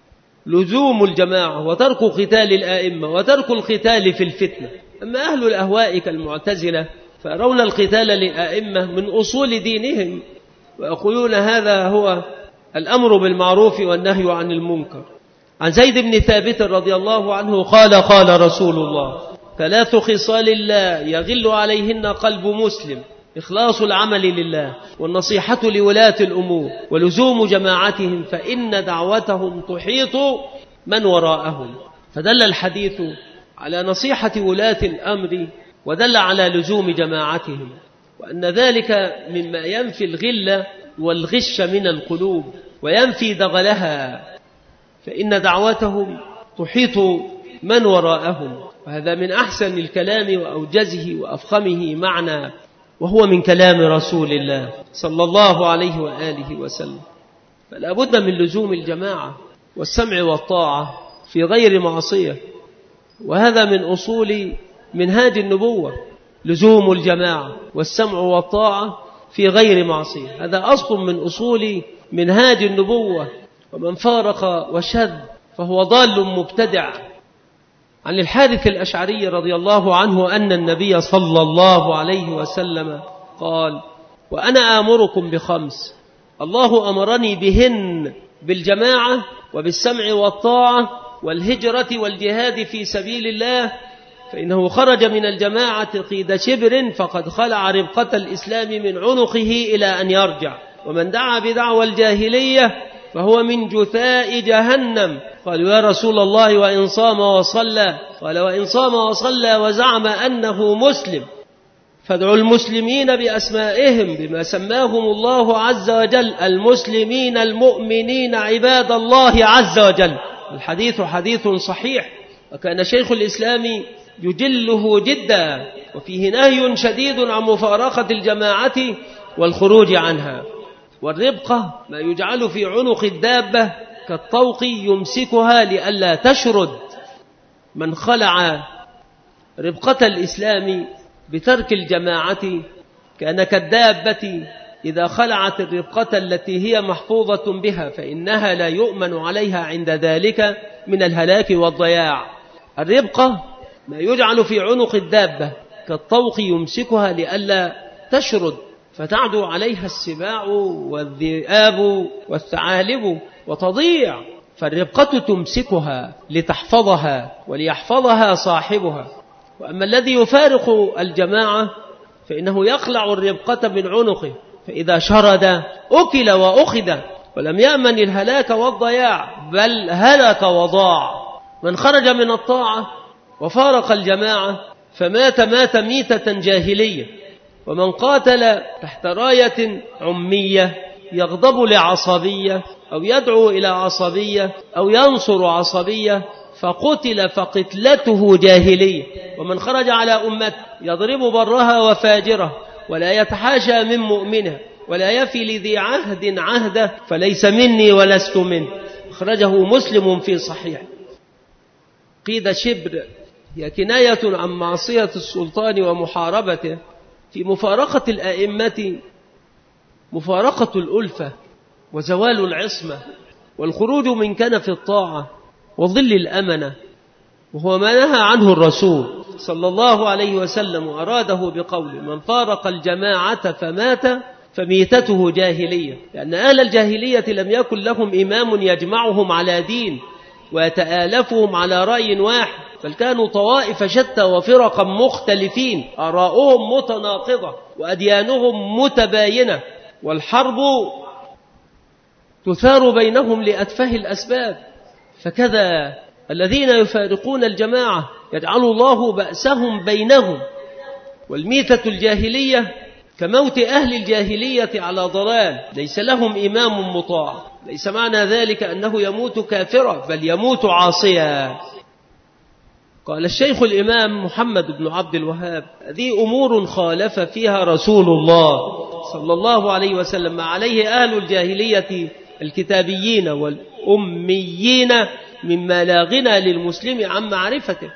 لزوم الجماعة وترك قتال الآئمة وترك القتال في الفتنة. أما أهل الأهواء كالمعتزلة فيرون القتال للآئمة من أصول دينهم، ويقولون هذا هو الأمر بالمعروف والنهي عن المنكر. عن زيد بن ثابت رضي الله عنه قال قال رسول الله: 3 خصال لا يغل عليهن قلب مسلم: إخلاص العمل لله، والنصيحة لولاة الأمور، ولزوم جماعتهم، فإن دعوتهم تحيط من وراءهم. فدل الحديث على نصيحة ولاة الأمر، ودل على لزوم جماعتهم، وأن ذلك مما ينفي الغل والغش من القلوب وينفي دغلها، فإن دعوتهم تحيط من وراءهم. وهذا من أحسن الكلام وأوجزه وأفخمه معنى، وهو من كلام رسول الله صلى الله عليه وآله وسلم. فلا بد من لزوم الجماعة والسمع والطاعة في غير معصية، وهذا من أصول منهاج النبوة، لزوم الجماعة والسمع والطاعة في غير معصية. هذا أصل من أصول منهاج النبوة، ومن فارق وشذ فهو ضال مبتدع. عن الحارث الأشعري رضي الله عنه أن النبي صلى الله عليه وسلم قال: وأنا آمركم ب5 الله أمرني بهن: بالجماعة وبالسمع والطاعة والهجرة والجهاد في سبيل الله، فإنه خرج من الجماعة قيد شبر فقد خلع ربقة الإسلام من عنقه إلى أن يرجع، ومن دعا بدعوى الجاهلية فهو من جثاء جهنم. قالوا: يا رسول الله وإن صام وصلى؟ قال: وإن صام وصلى وزعم أنه مسلم فادعوا المسلمين بأسمائهم بما سماهم الله عز وجل: المسلمين المؤمنين عباد الله عز وجل. الحديث حديث صحيح، وكان شيخ الإسلام يجله جدا، وفيه نهي شديد عن مفارقة الجماعة والخروج عنها. والربقة ما يجعل في عنق الدابة كالطوق يمسكها لئلا تشرد. من خلع ربقة الإسلام بترك الجماعة كان كالدابة إذا خلعت الربقة التي هي محفوظة بها، فإنها لا يؤمن عليها عند ذلك من الهلاك والضياع. الربقة ما يجعل في عنق الدابة كالطوق يمسكها لئلا تشرد فتعدو عليها السباع والذئاب والثعالب وتضيع، فالربقة تمسكها لتحفظها وليحفظها صاحبها. وأما الذي يفارق الجماعة فإنه يخلع الربقة من عنقه، فإذا شرد أكل وأخذ ولم يأمن الهلاك والضياع، بل هلك وضاع. من خرج من الطاعة وفارق الجماعة فمات ميتة جاهلية. ومن قاتل تحت راية عمية يغضب لعصبية أو يدعو إلى عصبية أو ينصر عصبية فقتل فقتلته جاهلية. ومن خرج على أمة يضرب برها وفاجرة ولا يتحاشى من مؤمنها ولا يفي لذي عهد عهده فليس مني ولست منه. أخرجه مسلم في صحيح. قيد شبر هي كناية عن معصية السلطان ومحاربته في مفارقة الأئمة مفارقة الألفة وزوال العصمة والخروج من كنف الطاعة وظل الأمنة، وهو ما نهى عنه الرسول صلى الله عليه وسلم وأراده بقوله: من فارق الجماعة فمات فميتته جاهلية، لأن أهل الجاهلية لم يكن لهم إمام يجمعهم على دين ويتآلفهم على رأي واحد، بل كانوا طوائف شتى وفرقا مختلفين، آراؤهم متناقضة وأديانهم متباينة، والحرب تثار بينهم لأتفه الأسباب. فكذا الذين يفارقون الجماعة يجعل الله بأسهم بينهم، والميتة الجاهلية كموت أهل الجاهلية على ضلال، ليس لهم إمام مطاع. ليس معنى ذلك أنه يموت كافرا، بل يموت عاصيا. قال الشيخ الإمام محمد بن عبد الوهاب: هذه أمور خالف فيها رسول الله صلى الله عليه وسلم ما عليه أهل الجاهلية الكتابيين والأميين، مما لا غنى للمسلم عن معرفته.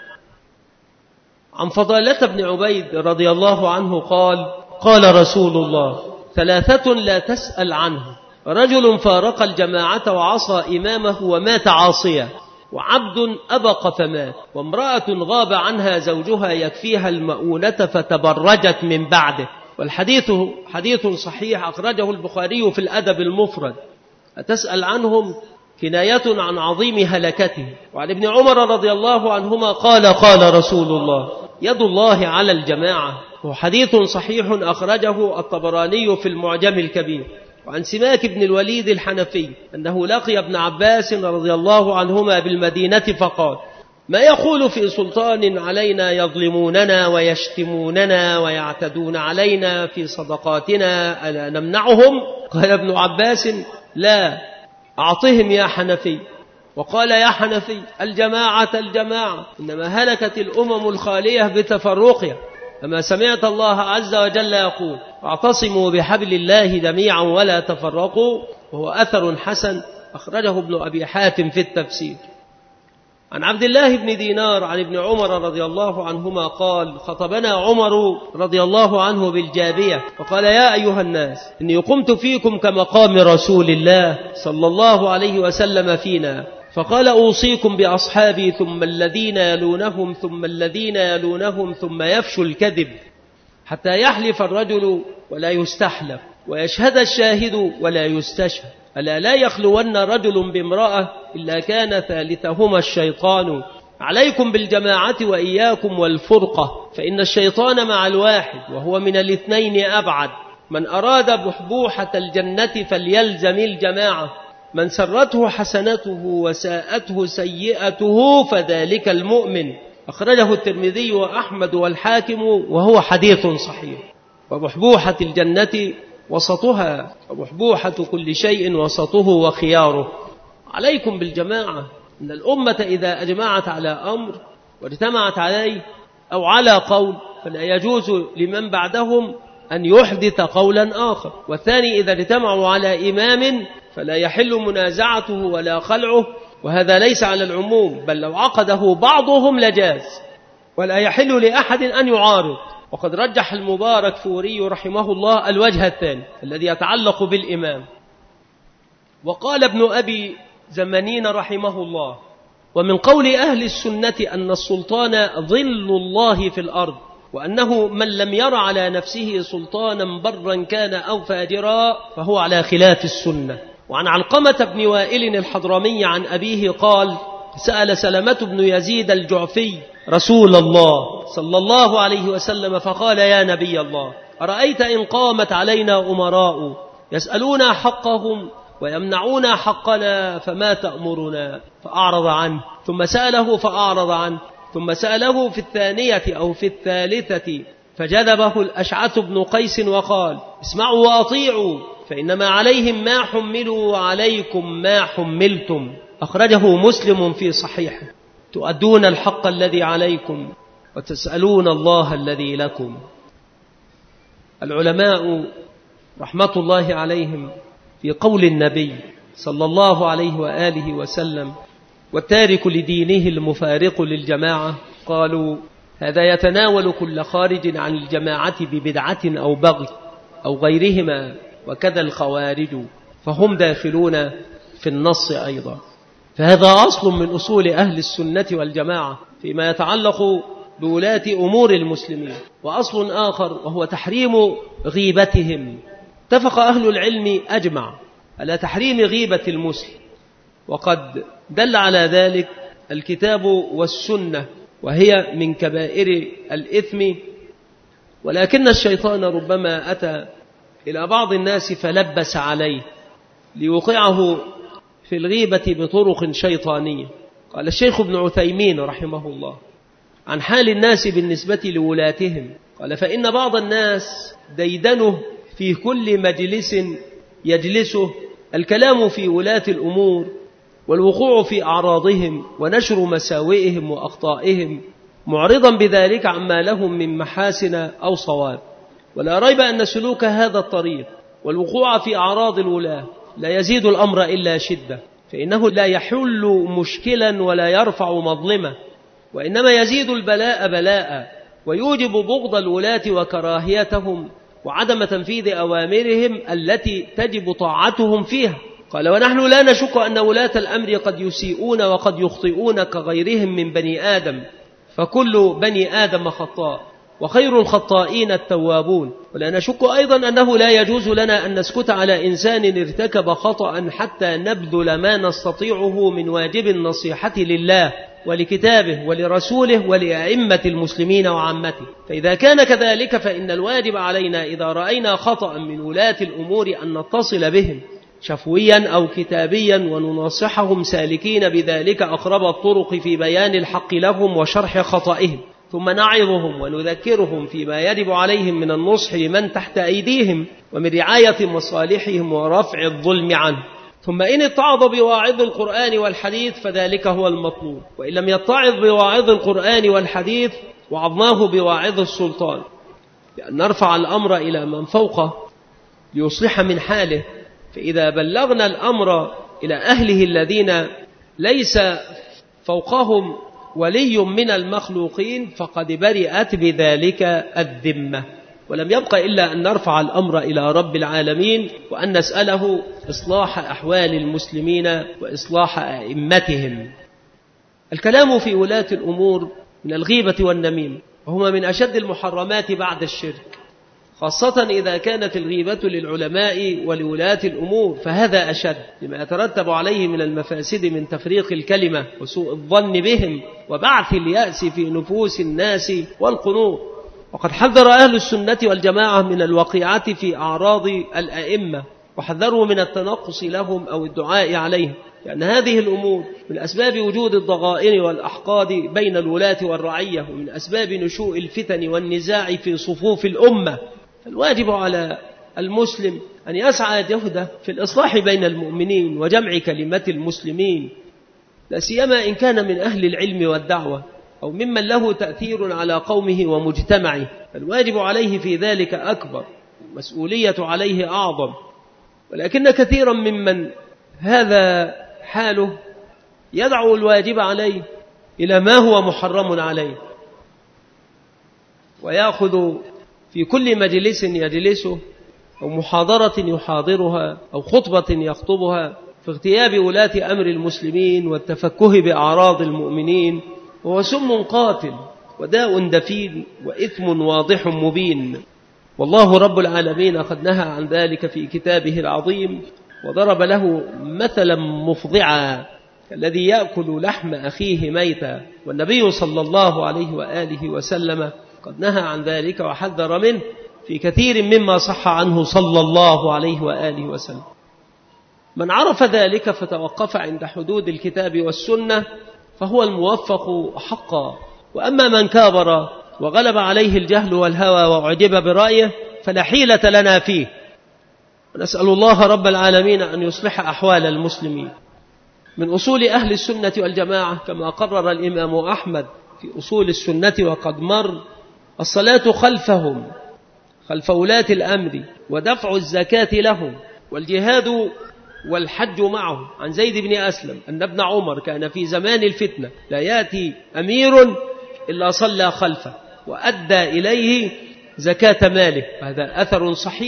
عن فضالة بن عبيد رضي الله عنه قال: قال رسول الله: ثلاثة لا تسأل عنه: رجل فارق الجماعة وعصى إمامه ومات عاصيا، وعبد أبق فمات، وامرأة غاب عنها زوجها يكفيها المؤونة فتبرجت من بعده. والحديث حديث صحيح أخرجه البخاري في الأدب المفرد. أتسأل عنهم كناية عن عظيم هلكته. وعن ابن عمر رضي الله عنهما قال: قال رسول الله: يد الله على الجماعة. وحديث صحيح أخرجه الطبراني في المعجم الكبير. وعن سماك بن الوليد الحنفي أنه لقي ابن عباس رضي الله عنهما بالمدينة فقال: ما يقول في سلطان علينا يظلموننا ويشتموننا ويعتدون علينا في صدقاتنا، ألا نمنعهم؟ قال ابن عباس: لا، أعطهم يا حنفي. وقال: يا حنفي، الجماعة الجماعة، إنما هلكت الأمم الخالية بتفرقها. أما سمعت الله عز وجل يقول: واعتصموا بحبل الله جميعا ولا تفرقوا، وهو أثر حسن أخرجه ابن أبي حاتم في التفسير. عن عبد الله بن دينار عن ابن عمر رضي الله عنهما قال: خطبنا عمر رضي الله عنه بالجابية وقال: يا أيها الناس، إني قمت فيكم كمقام رسول الله صلى الله عليه وسلم فينا، فقال: أوصيكم بأصحابي ثم الذين يلونهم ثم الذين يلونهم، ثم يفشو الكذب حتى يحلف الرجل ولا يستحلف، ويشهد الشاهد ولا يستشهد. ألا لا يخلون رجل بامرأة إلا كان ثالثهما الشيطان. عليكم بالجماعة وإياكم والفرقة، فإن الشيطان مع الواحد وهو من الاثنين أبعد. من أراد بحبوحة الجنة فليلزم الجماعة. من سرته حسنته وساءته سيئته فذلك المؤمن. أخرجه الترمذي وأحمد والحاكم وهو حديث صحيح. وبحبوحة الجنة وسطها، وبحبوحة كل شيء وسطه وخياره. عليكم بالجماعة. إن الأمة إذا أجمعت على أمر واجتمعت عليه أو على قول، فلا يجوز لمن بعدهم أن يحدث قولا آخر. والثاني إذا اجتمعوا على إمام فلا يحل منازعته ولا خلعه، وهذا ليس على العموم، بل لو عقده بعضهم لجاز، ولا يحل لأحد أن يعارض. وقد رجح المبارك فوري رحمه الله الوجه الثاني الذي يتعلق بالإمام. وقال ابن أبي زمانين رحمه الله: ومن قول أهل السنة أن السلطان ظل الله في الأرض، وأنه من لم ير على نفسه سلطانا برا كان أو فاجرا فهو على خلاف السنة. وعن علقمة بن وائل الحضرمي عن أبيه قال: سأل سلمة بن يزيد الجعفي رسول الله صلى الله عليه وسلم فقال: يا نبي الله، أرأيت إن قامت علينا أمراء يسألون حقهم ويمنعون حقنا فما تأمرنا؟ فأعرض عنه، ثم سأله فأعرض عنه، ثم سأله في الثانية أو في الثالثة فجذبه الأشعث بن قيس وقال: اسمعوا وأطيعوا، فإنما عليهم ما حملوا وعليكم ما حملتم. أخرجه مسلم في صحيحه. تؤدون الحق الذي عليكم وتسألون الله الذي لكم. العلماء رحمة الله عليهم في قول النبي صلى الله عليه وآله وسلم: والتارك لدينه المفارق للجماعة، قالوا: هذا يتناول كل خارج عن الجماعة ببدعة أو بغي أو غيرهما وكذا الخوارج فهم داخلون في النص أيضا. فهذا أصل من أصول أهل السنة والجماعة فيما يتعلق بولاة أمور المسلمين. وأصل آخر وهو تحريم غيبتهم. اتفق أهل العلم أجمع على تحريم غيبة المسلم، وقد دل على ذلك الكتاب والسنة، وهي من كبائر الإثم. ولكن الشيطان ربما أتى إلى بعض الناس فلبس عليه ليوقعه في الغيبة بطرق شيطانية. قال الشيخ ابن عثيمين رحمه الله عن حال الناس بالنسبة لولاتهم، قال فإن بعض الناس ديدنه في كل مجلس يجلسه الكلام في ولاة الأمور والوقوع في أعراضهم ونشر مساوئهم وأخطائهم، معرضا بذلك عما لهم من محاسن أو صواب. ولا ريب أن سلوك هذا الطريق والوقوع في أعراض الولاة لا يزيد الأمر إلا شدة، فإنه لا يحل مشكلا ولا يرفع مظلمة، وإنما يزيد البلاء بلاء، ويوجب بغض الولاة وكراهيتهم وعدم تنفيذ أوامرهم التي تجب طاعتهم فيها. قال ونحن لا نشك أن ولاة الأمر قد يسيئون وقد يخطئون كغيرهم من بني آدم، فكل بني آدم خطاء وخير الخطائين التوابون. ولا نشك أيضا أنه لا يجوز لنا أن نسكت على إنسان ارتكب خطأ حتى نبذل ما نستطيعه من واجب النصيحة لله ولكتابه ولرسوله ولأئمة المسلمين وعامته. فإذا كان كذلك فإن الواجب علينا إذا رأينا خطأ من ولاة الأمور أن نتصل بهم شفويا أو كتابيا ونناصحهم سالكين بذلك أقرب الطرق في بيان الحق لهم وشرح خطئهم، ثم نعظهم ونذكرهم فيما يجب عليهم من النصح لمن تحت أيديهم ومن رعاية مصالحهم ورفع الظلم عنه. ثم إن اتعظ بواعظ القرآن والحديث فذلك هو المطلوب، وإن لم يتعظ بواعظ القرآن والحديث وعظناه بواعظ السلطان، لأن نرفع الأمر إلى من فوقه ليصلح من حاله. فإذا بلغنا الأمر إلى أهله الذين ليس فوقهم ولي من المخلوقين فقد برئت بذلك الذمة، ولم يبقى إلا أن نرفع الأمر إلى رب العالمين وأن نسأله إصلاح أحوال المسلمين وإصلاح أئمتهم. الكلام في ولاة الأمور من الغيبة والنميمة، وهما من أشد المحرمات بعد الشرك، خاصة إذا كانت الغيبة للعلماء ولولاة الأمور، فهذا أشد لما يترتب عليه من المفاسد من تفريق الكلمة وسوء الظن بهم وبعث اليأس في نفوس الناس والقنوط. وقد حذر أهل السنة والجماعة من الوقيعة في أعراض الأئمة، وحذروا من التنقص لهم أو الدعاء عليهم، لأن هذه الأمور من أسباب وجود الضغائن والأحقاد بين الولاة والرعية، ومن أسباب نشوء الفتن والنزاع في صفوف الأمة. فالواجب على المسلم أن يسعى جهده في الإصلاح بين المؤمنين وجمع كلمة المسلمين، لا سيما إن كان من أهل العلم والدعوة أو ممن له تأثير على قومه ومجتمعه، فالواجب عليه في ذلك أكبر، المسؤولية عليه أعظم. ولكن كثيرا ممن هذا حاله يدعو الواجب عليه إلى ما هو محرم عليه، ويأخذ في كل مجلس يجلسه أو محاضرة يحاضرها أو خطبة يخطبها في اغتياب ولاة أمر المسلمين والتفكه بأعراض المؤمنين، وهو سم قاتل وداء دفين وإثم واضح مبين. والله رب العالمين قد نهى عن ذلك في كتابه العظيم، وضرب له مثلا مفضعا الذي يأكل لحم أخيه ميتا، والنبي صلى الله عليه وآله وسلم قد نهى عن ذلك وحذر منه في كثير مما صح عنه صلى الله عليه وآله وسلم. من عرف ذلك فتوقف عند حدود الكتاب والسنة فهو الموفق حقا، وأما من كابر وغلب عليه الجهل والهوى وأعجب برأيه فلا حيلة لنا فيه. ونسأل الله رب العالمين أن يصلح أحوال المسلمين. من أصول أهل السنة والجماعة كما قرر الإمام أحمد في أصول السنة وقد مر الصلاة خلفهم، خلف ولاة الأمر، ودفع الزكاة لهم، والجهاد والحج معه. عن زيد بن أسلم أن ابن عمر كان في زمان الفتنة لا يأتي أمير إلا صلى خلفه وأدى إليه زكاة ماله، هذا أثر صحيح.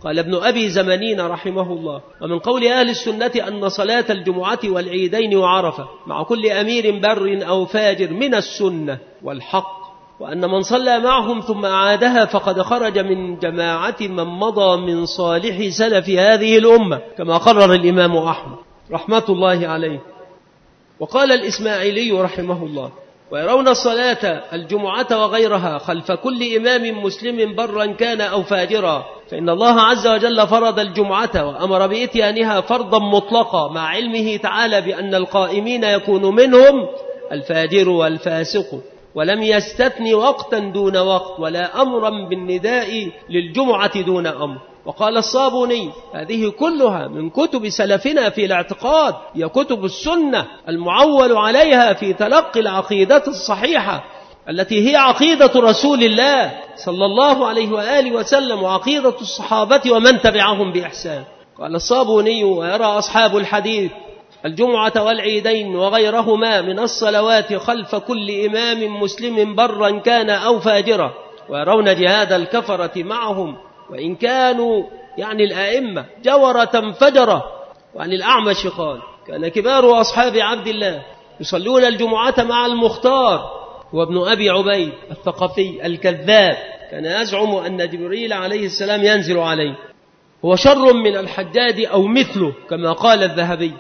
قال ابن أبي زمانين رحمه الله: ومن قول أهل السنة أن صلاة الجمعة والعيدين وعرفة مع كل أمير بر أو فاجر من السنة والحق، وأن من صلى معهم ثم أعادها فقد خرج من جماعة من مضى من صالح سلف هذه الأمة، كما قرر الإمام أحمد رحمة الله عليه. وقال الإسماعيلي رحمه الله: ويرون صلاة الجمعة وغيرها خلف كل إمام مسلم برا كان أو فاجرا، فإن الله عز وجل فرض الجمعة وأمر بإتيانها فرضا مطلقا، مع علمه تعالى بأن القائمين يكون منهم الفاجر والفاسق، ولم يستثن وقتا دون وقت ولا أمرا بالنداء للجمعة دون أمر. وقال الصابوني: هذه كلها من كتب سلفنا في الاعتقاد، هي كتب السنة المعول عليها في تلقي العقيدة الصحيحة التي هي عقيدة رسول الله صلى الله عليه وآله وسلم، وعقيدة الصحابة ومن تبعهم بإحسان. قال الصابوني: ويرى أصحاب الحديث الجمعة والعيدين وغيرهما من الصلوات خلف كل إمام مسلم برا كان أو فاجرا، ويرون جهاد الكفرة معهم وإن كانوا يعني الآئمة جورة فجرة. وعن الأعمش قال: كان كبار أصحاب عبد الله يصلون الجمعة مع المختار وابن أبي عبيد الثقفي الكذاب، كان يزعم أن جبريل عليه السلام ينزل عليه، هو شر من الحجاج أو مثله كما قال الذهبي.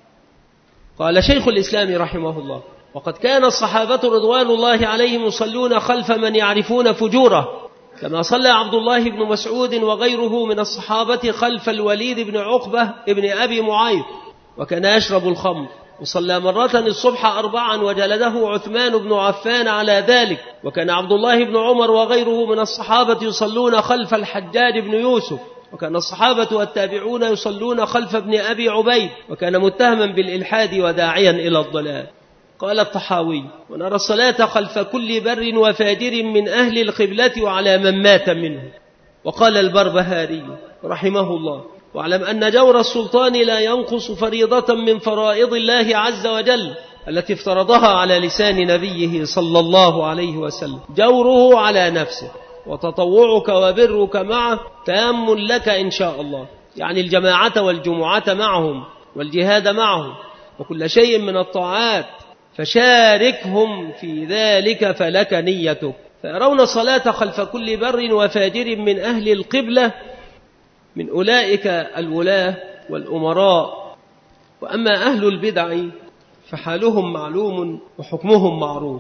قال شيخ الإسلام رحمه الله: وقد كان الصحابة رضوان الله عليهم يصلون خلف من يعرفون فجوره، كما صلى عبد الله بن مسعود وغيره من الصحابة خلف الوليد بن عقبة ابن أبي معيط، وكان يشرب الخمر، وصلى مرة الصبح 4 وجلده عثمان بن عفان على ذلك. وكان عبد الله بن عمر وغيره من الصحابة يصلون خلف الحجاج بن يوسف، وكان الصحابة والتابعون يصلون خلف ابن أبي عبيد، وكان متهما بالإلحاد وداعيا إلى الضلال. قال الطحاوي: ونرى الصلاة خلف كل بر وفاجر من أهل القبلة وعلى من مات منه. وقال البربهاري رحمه الله: واعلم أن جور السلطان لا ينقص فريضة من فرائض الله عز وجل التي افترضها على لسان نبيه صلى الله عليه وسلم، جوره على نفسه، وتطوعك وبرك معه تام لك إن شاء الله، يعني الجماعة والجمعة معهم والجهاد معهم وكل شيء من الطاعات، فشاركهم في ذلك فلك نيتك. فيرون الصلاة خلف كل بر وفاجر من أهل القبلة من أولئك الولاة والأمراء. وأما أهل البدع فحالهم معلوم وحكمهم معروف.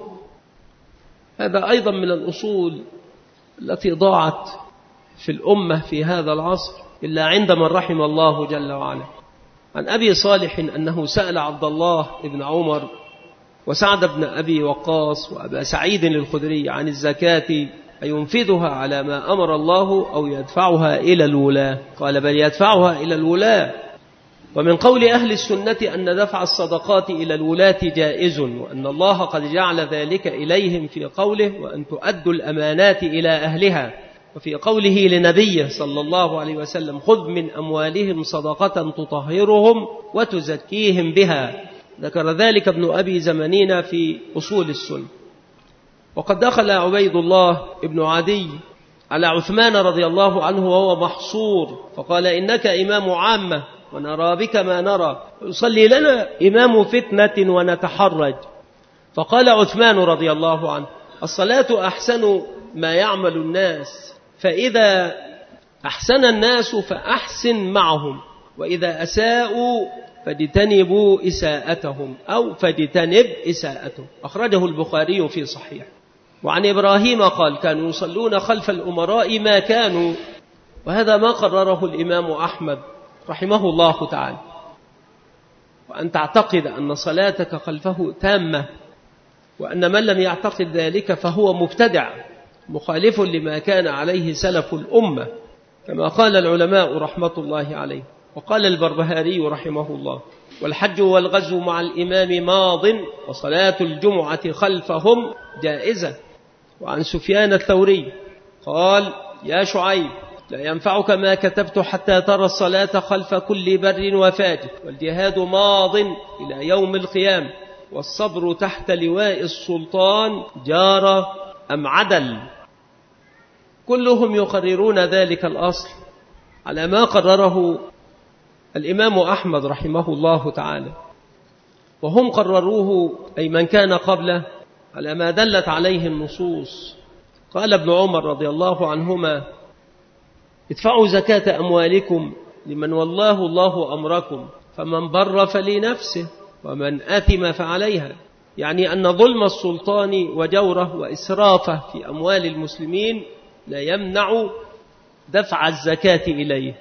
هذا أيضا من الأصول التي ضاعت في الأمة في هذا العصر إلا عند من رحم الله جل وعلا. عن أبي صالح أنه سأل عبد الله بن عمر وسعد بن أبي وقاص وأبا سعيد الخدري عن الزكاة أينفذها على ما أمر الله أو يدفعها إلى الولاة؟ قال: بل يدفعها إلى الولاة. ومن قول أهل السنة أن دفع الصدقات إلى الولاة جائز، وأن الله قد جعل ذلك إليهم في قوله: وأن تؤدوا الأمانات إلى أهلها، وفي قوله لنبيه صلى الله عليه وسلم: خذ من أموالهم صدقة تطهرهم وتزكيهم بها. ذكر ذلك ابن أبي زمانين في أصول السنة. وقد دخل عبيد الله ابن عدي على عثمان رضي الله عنه وهو محصور، فقال: إنك إمام عامة ونرى بك ما نرى، يصلي لنا إمام فتنة ونتحرج. فقال عثمان رضي الله عنه: الصلاة أحسن ما يعمل الناس، فإذا أحسن الناس فأحسن معهم، وإذا أساءوا فاجتنبوا إساءتهم أو فاجتنب إساءتهم. أخرجه البخاري في صحيح. وعن إبراهيم قال: كانوا يصلون خلف الأمراء ما كانوا، وهذا ما قرره الإمام أحمد رحمه الله تعالى. وأن تعتقد أن صلاتك خلفه تامة، وأن من لم يعتقد ذلك فهو مبتدع مخالف لما كان عليه سلف الأمة، كما قال العلماء رحمة الله عليه. وقال البربهاري رحمه الله: والحج والغزو مع الإمام ماض، وصلاة الجمعة خلفهم جائزة. وعن سفيان الثوري قال: يا شعيب، لا ينفعك ما كتبت حتى ترى الصلاة خلف كل بر وفاجر، والجهاد ماض إلى يوم القيامة، والصبر تحت لواء السلطان جار أم عدل. كلهم يقررون ذلك الأصل، على ما قرره الإمام أحمد رحمه الله تعالى، وهم قرروه أي من كان قبله على ما دلت عليه النصوص. قال ابن عمر رضي الله عنهما: ادفعوا زكاة أموالكم لمن والله الله أمركم، فمن بر فلنفسه ومن أثم فعليها، يعني أن ظلم السلطان وجوره وإسرافه في أموال المسلمين لا يمنع دفع الزكاة إليه.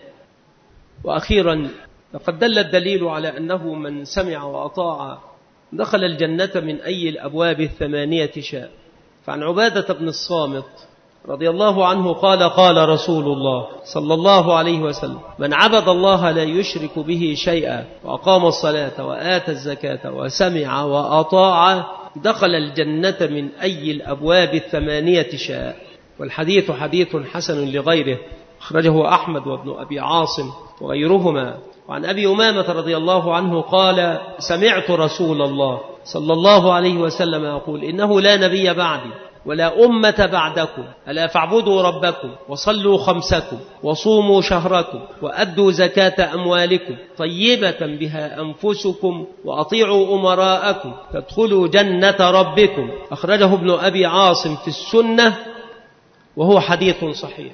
وأخيرا لقد دل الدليل على أنه من سمع وأطاع دخل الجنة من أي الأبواب الثمانية شاء. فعن عبادة بن الصامت رضي الله عنه قال: قال رسول الله صلى الله عليه وسلم: من عبد الله لا يشرك به شيئا وأقام الصلاة وآتى الزكاة وسمع وأطاع دخل الجنة من أي الأبواب الثمانية شاء. والحديث حديث حسن لغيره، أخرجه أحمد وابن أبي عاصم وغيرهما. وعن أبي أمامة رضي الله عنه قال: سمعت رسول الله صلى الله عليه وسلم يقول: إنه لا نبي بعدي ولا أمة بعدكم، ألا فاعبدوا ربكم وصلوا خمسكم وصوموا شهركم وأدوا زكاة أموالكم طيبة بها أنفسكم وأطيعوا أمراءكم تدخلوا جنة ربكم. أخرجه ابن أبي عاصم في السنة وهو حديث صحيح.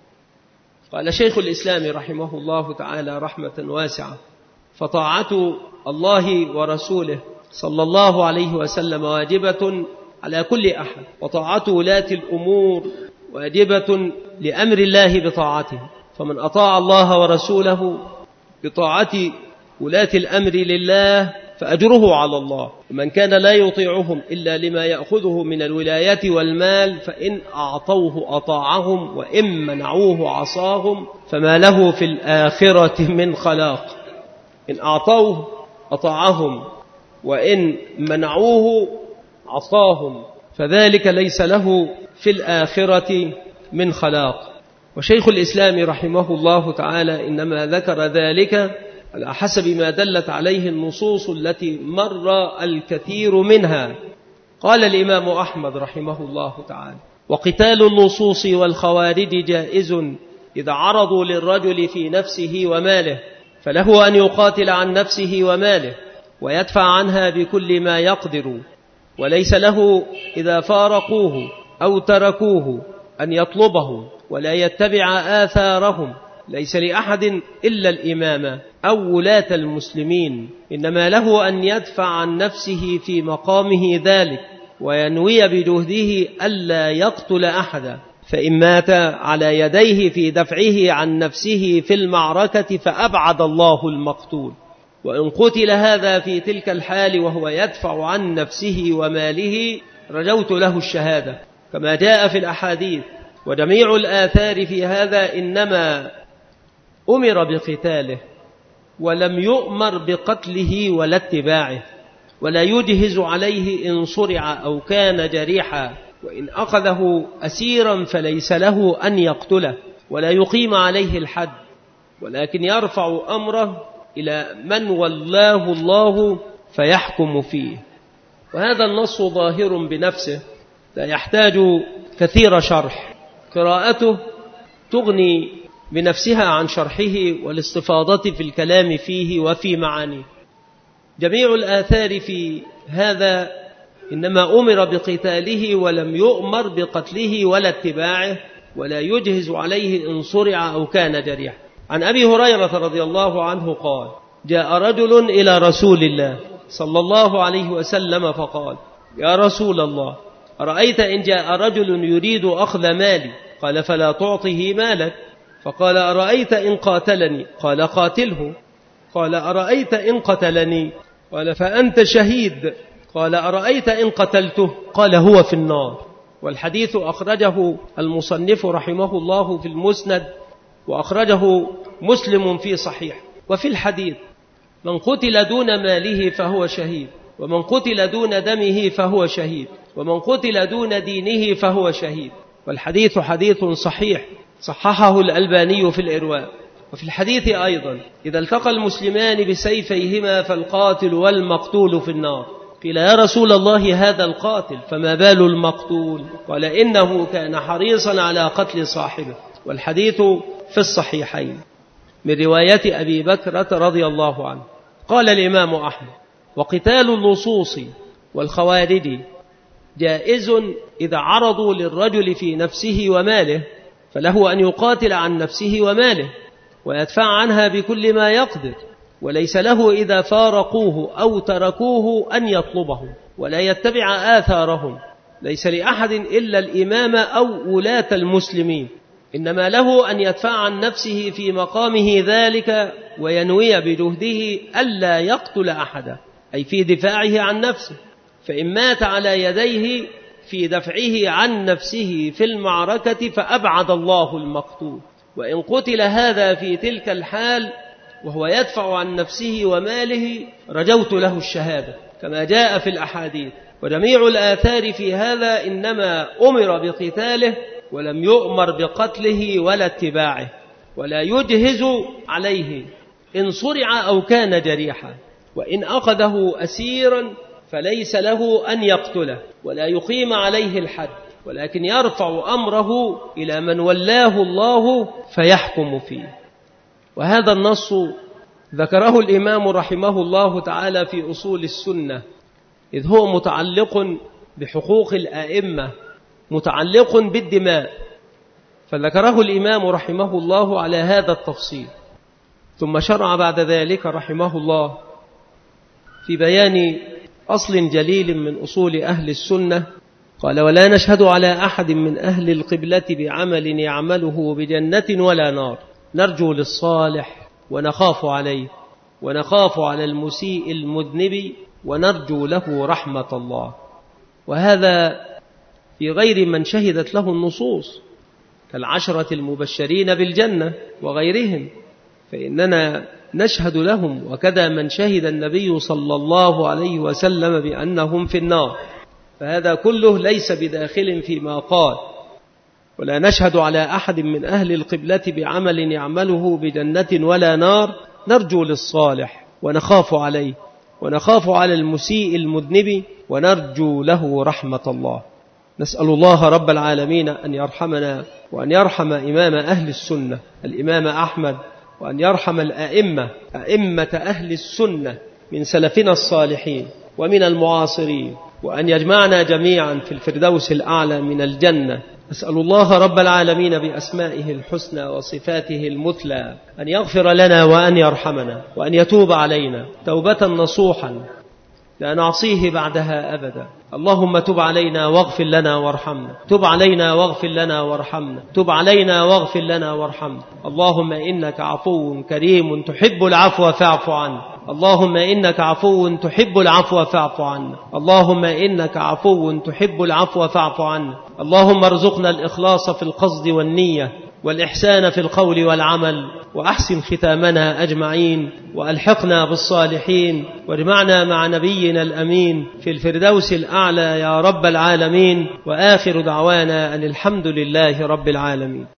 قال شيخ الإسلام رحمه الله تعالى رحمة واسعة: فطاعة الله ورسوله صلى الله عليه وسلم واجبة على كل أحد، وطاعة ولاة الأمور واجبة لأمر الله بطاعته، فمن أطاع الله ورسوله بطاعة ولاة الأمر لله فأجره على الله، ومن كان لا يطيعهم إلا لما يأخذه من الولاية والمال فإن أعطوه أطاعهم وإن منعوه عصاهم فما له في الآخرة من خلاق. إن أعطوه أطاعهم وإن منعوه عصاهم فذلك ليس له في الآخرة من خلاق. وشيخ الإسلام رحمه الله تعالى إنما ذكر ذلك على حسب ما دلت عليه النصوص التي مر الكثير منها. قال الإمام أحمد رحمه الله تعالى: وقتال اللصوص والخوارج جائز إذا عرضوا للرجل في نفسه وماله، فله أن يقاتل عن نفسه وماله ويدفع عنها بكل ما يقدر، وليس له إذا فارقوه أو تركوه أن يطلبه ولا يتبع آثارهم. ليس لأحد إلا الإمام أو ولاة المسلمين، إنما له أن يدفع عن نفسه في مقامه ذلك وينوي بجهده ألا يقتل أحدا، فإن مات على يديه في دفعه عن نفسه في المعركة فأبعد الله المقتول، وإن قتل هذا في تلك الحال وهو يدفع عن نفسه وماله رجوت له الشهادة كما جاء في الأحاديث. وجميع الآثار في هذا إنما أمر بقتاله ولم يؤمر بقتله ولا اتباعه، ولا يجهز عليه إن صرع أو كان جريحا، وإن أخذه أسيرا فليس له أن يقتله ولا يقيم عليه الحد، ولكن يرفع أمره إلى من ولاه الله فيحكم فيه. وهذا النص ظاهر بنفسه لا يحتاج كثير شرح، قراءته تغني بنفسها عن شرحه والاستفاضة في الكلام فيه وفي معانيه. جميع الآثار في هذا إنما أمر بقتاله ولم يؤمر بقتله ولا اتباعه، ولا يجهز عليه إن صرع أو كان جريحا. عن أبي هريرة رضي الله عنه قال: جاء رجل إلى رسول الله صلى الله عليه وسلم فقال: يا رسول الله، أرأيت إن جاء رجل يريد أخذ مالي؟ قال: فلا تعطه مالك. فقال: أرأيت إن قاتلني؟ قال: قاتله. قال: أرأيت إن قتلني؟ قال: فأنت شهيد. قال: أرأيت إن قتلته؟ قال: هو في النار. والحديث أخرجه المصنف رحمه الله في المسند، وأخرجه مسلم في صحيح. وفي الحديث: من قتل دون ماله فهو شهيد، ومن قتل دون دمه فهو شهيد، ومن قتل دون دينه فهو شهيد. والحديث حديث صحيح صححه الألباني في الإرواء. وفي الحديث أيضا: إذا التقى المسلمان بسيفيهما فالقاتل والمقتول في النار. قيل: يا رسول الله، هذا القاتل، فما بال المقتول؟ قال: إنه كان حريصا على قتل صاحبه. والحديث في الصحيحين. من رواية أبي بكرة رضي الله عنه. قال الإمام أحمد: وقتال اللصوص والخوارج جائز إذا عرضوا للرجل في نفسه وماله، فله أن يقاتل عن نفسه وماله ويدفع عنها بكل ما يقدر، وليس له إذا فارقوه أو تركوه أن يطلبه ولا يتبع آثارهم. ليس لأحد إلا الإمام أو ولاة المسلمين، إنما له أن يدفع عن نفسه في مقامه ذلك وينوي بجهده ألا يقتل أحدا، أي في دفاعه عن نفسه، فإن مات على يديه في دفعه عن نفسه في المعركة فأبعد الله المقتول، وإن قتل هذا في تلك الحال وهو يدفع عن نفسه وماله رجوت له الشهادة كما جاء في الأحاديث. وجميع الآثار في هذا إنما أمر بقتاله ولم يؤمر بقتله ولا اتباعه، ولا يجهز عليه إن صرع أو كان جريحا، وإن أخذه أسيرا فليس له أن يقتله ولا يقيم عليه الحد، ولكن يرفع أمره إلى من ولاه الله فيحكم فيه. وهذا النص ذكره الإمام رحمه الله تعالى في أصول السنة، إذ هو متعلق بحقوق الآئمة، متعلق بالدماء، فذكره الإمام رحمه الله على هذا التفصيل. ثم شرع بعد ذلك رحمه الله في بيان أصل جليل من أصول أهل السنة. قال: ولا نشهد على أحد من أهل القبلة بعمل يعمله بجنة ولا نار، نرجو للصالح ونخاف عليه، ونخاف على المسيء المذنب، ونرجو له رحمة الله. وهذا في غير من شهدت له النصوص كالعشرة المبشرين بالجنة وغيرهم، فإننا نشهد لهم، وكذا من شهد النبي صلى الله عليه وسلم بأنهم في النار، فهذا كله ليس بداخل فيما قال. ولا نشهد على أحد من أهل القبلة بعمل يعمله بجنة ولا نار، نرجو للصالح ونخاف عليه، ونخاف على المسيء المذنب، ونرجو له رحمة الله. نسأل الله رب العالمين أن يرحمنا وأن يرحم إمام أهل السنة الإمام أحمد، وأن يرحم أئمة أهل السنة من سلفنا الصالحين ومن المعاصرين، وأن يجمعنا جميعا في الفردوس الأعلى من الجنة. أسأل الله رب العالمين بأسمائه الحسنى وصفاته المثلى أن يغفر لنا وأن يرحمنا وأن يتوب علينا توبة نصوحا لا نعصيه بعدها أبدا. اللهم تب علينا واغفر لنا وارحمنا، تب علينا واغفر لنا وارحمنا، تب علينا واغفر لنا وارحمنا. اللهم إنك عفو كريم تحب العفو فاعف عنا، اللهم إنك عفو تحب العفو فاعف عنا، اللهم إنك عفو تحب العفو فاعف عنا. اللهم ارزقنا الإخلاص في القصد والنية، والإحسان في القول والعمل، وأحسن ختامنا أجمعين، وألحقنا بالصالحين، واجمعنا مع نبينا الأمين في الفردوس الأعلى يا رب العالمين. وآخر دعوانا أن الحمد لله رب العالمين.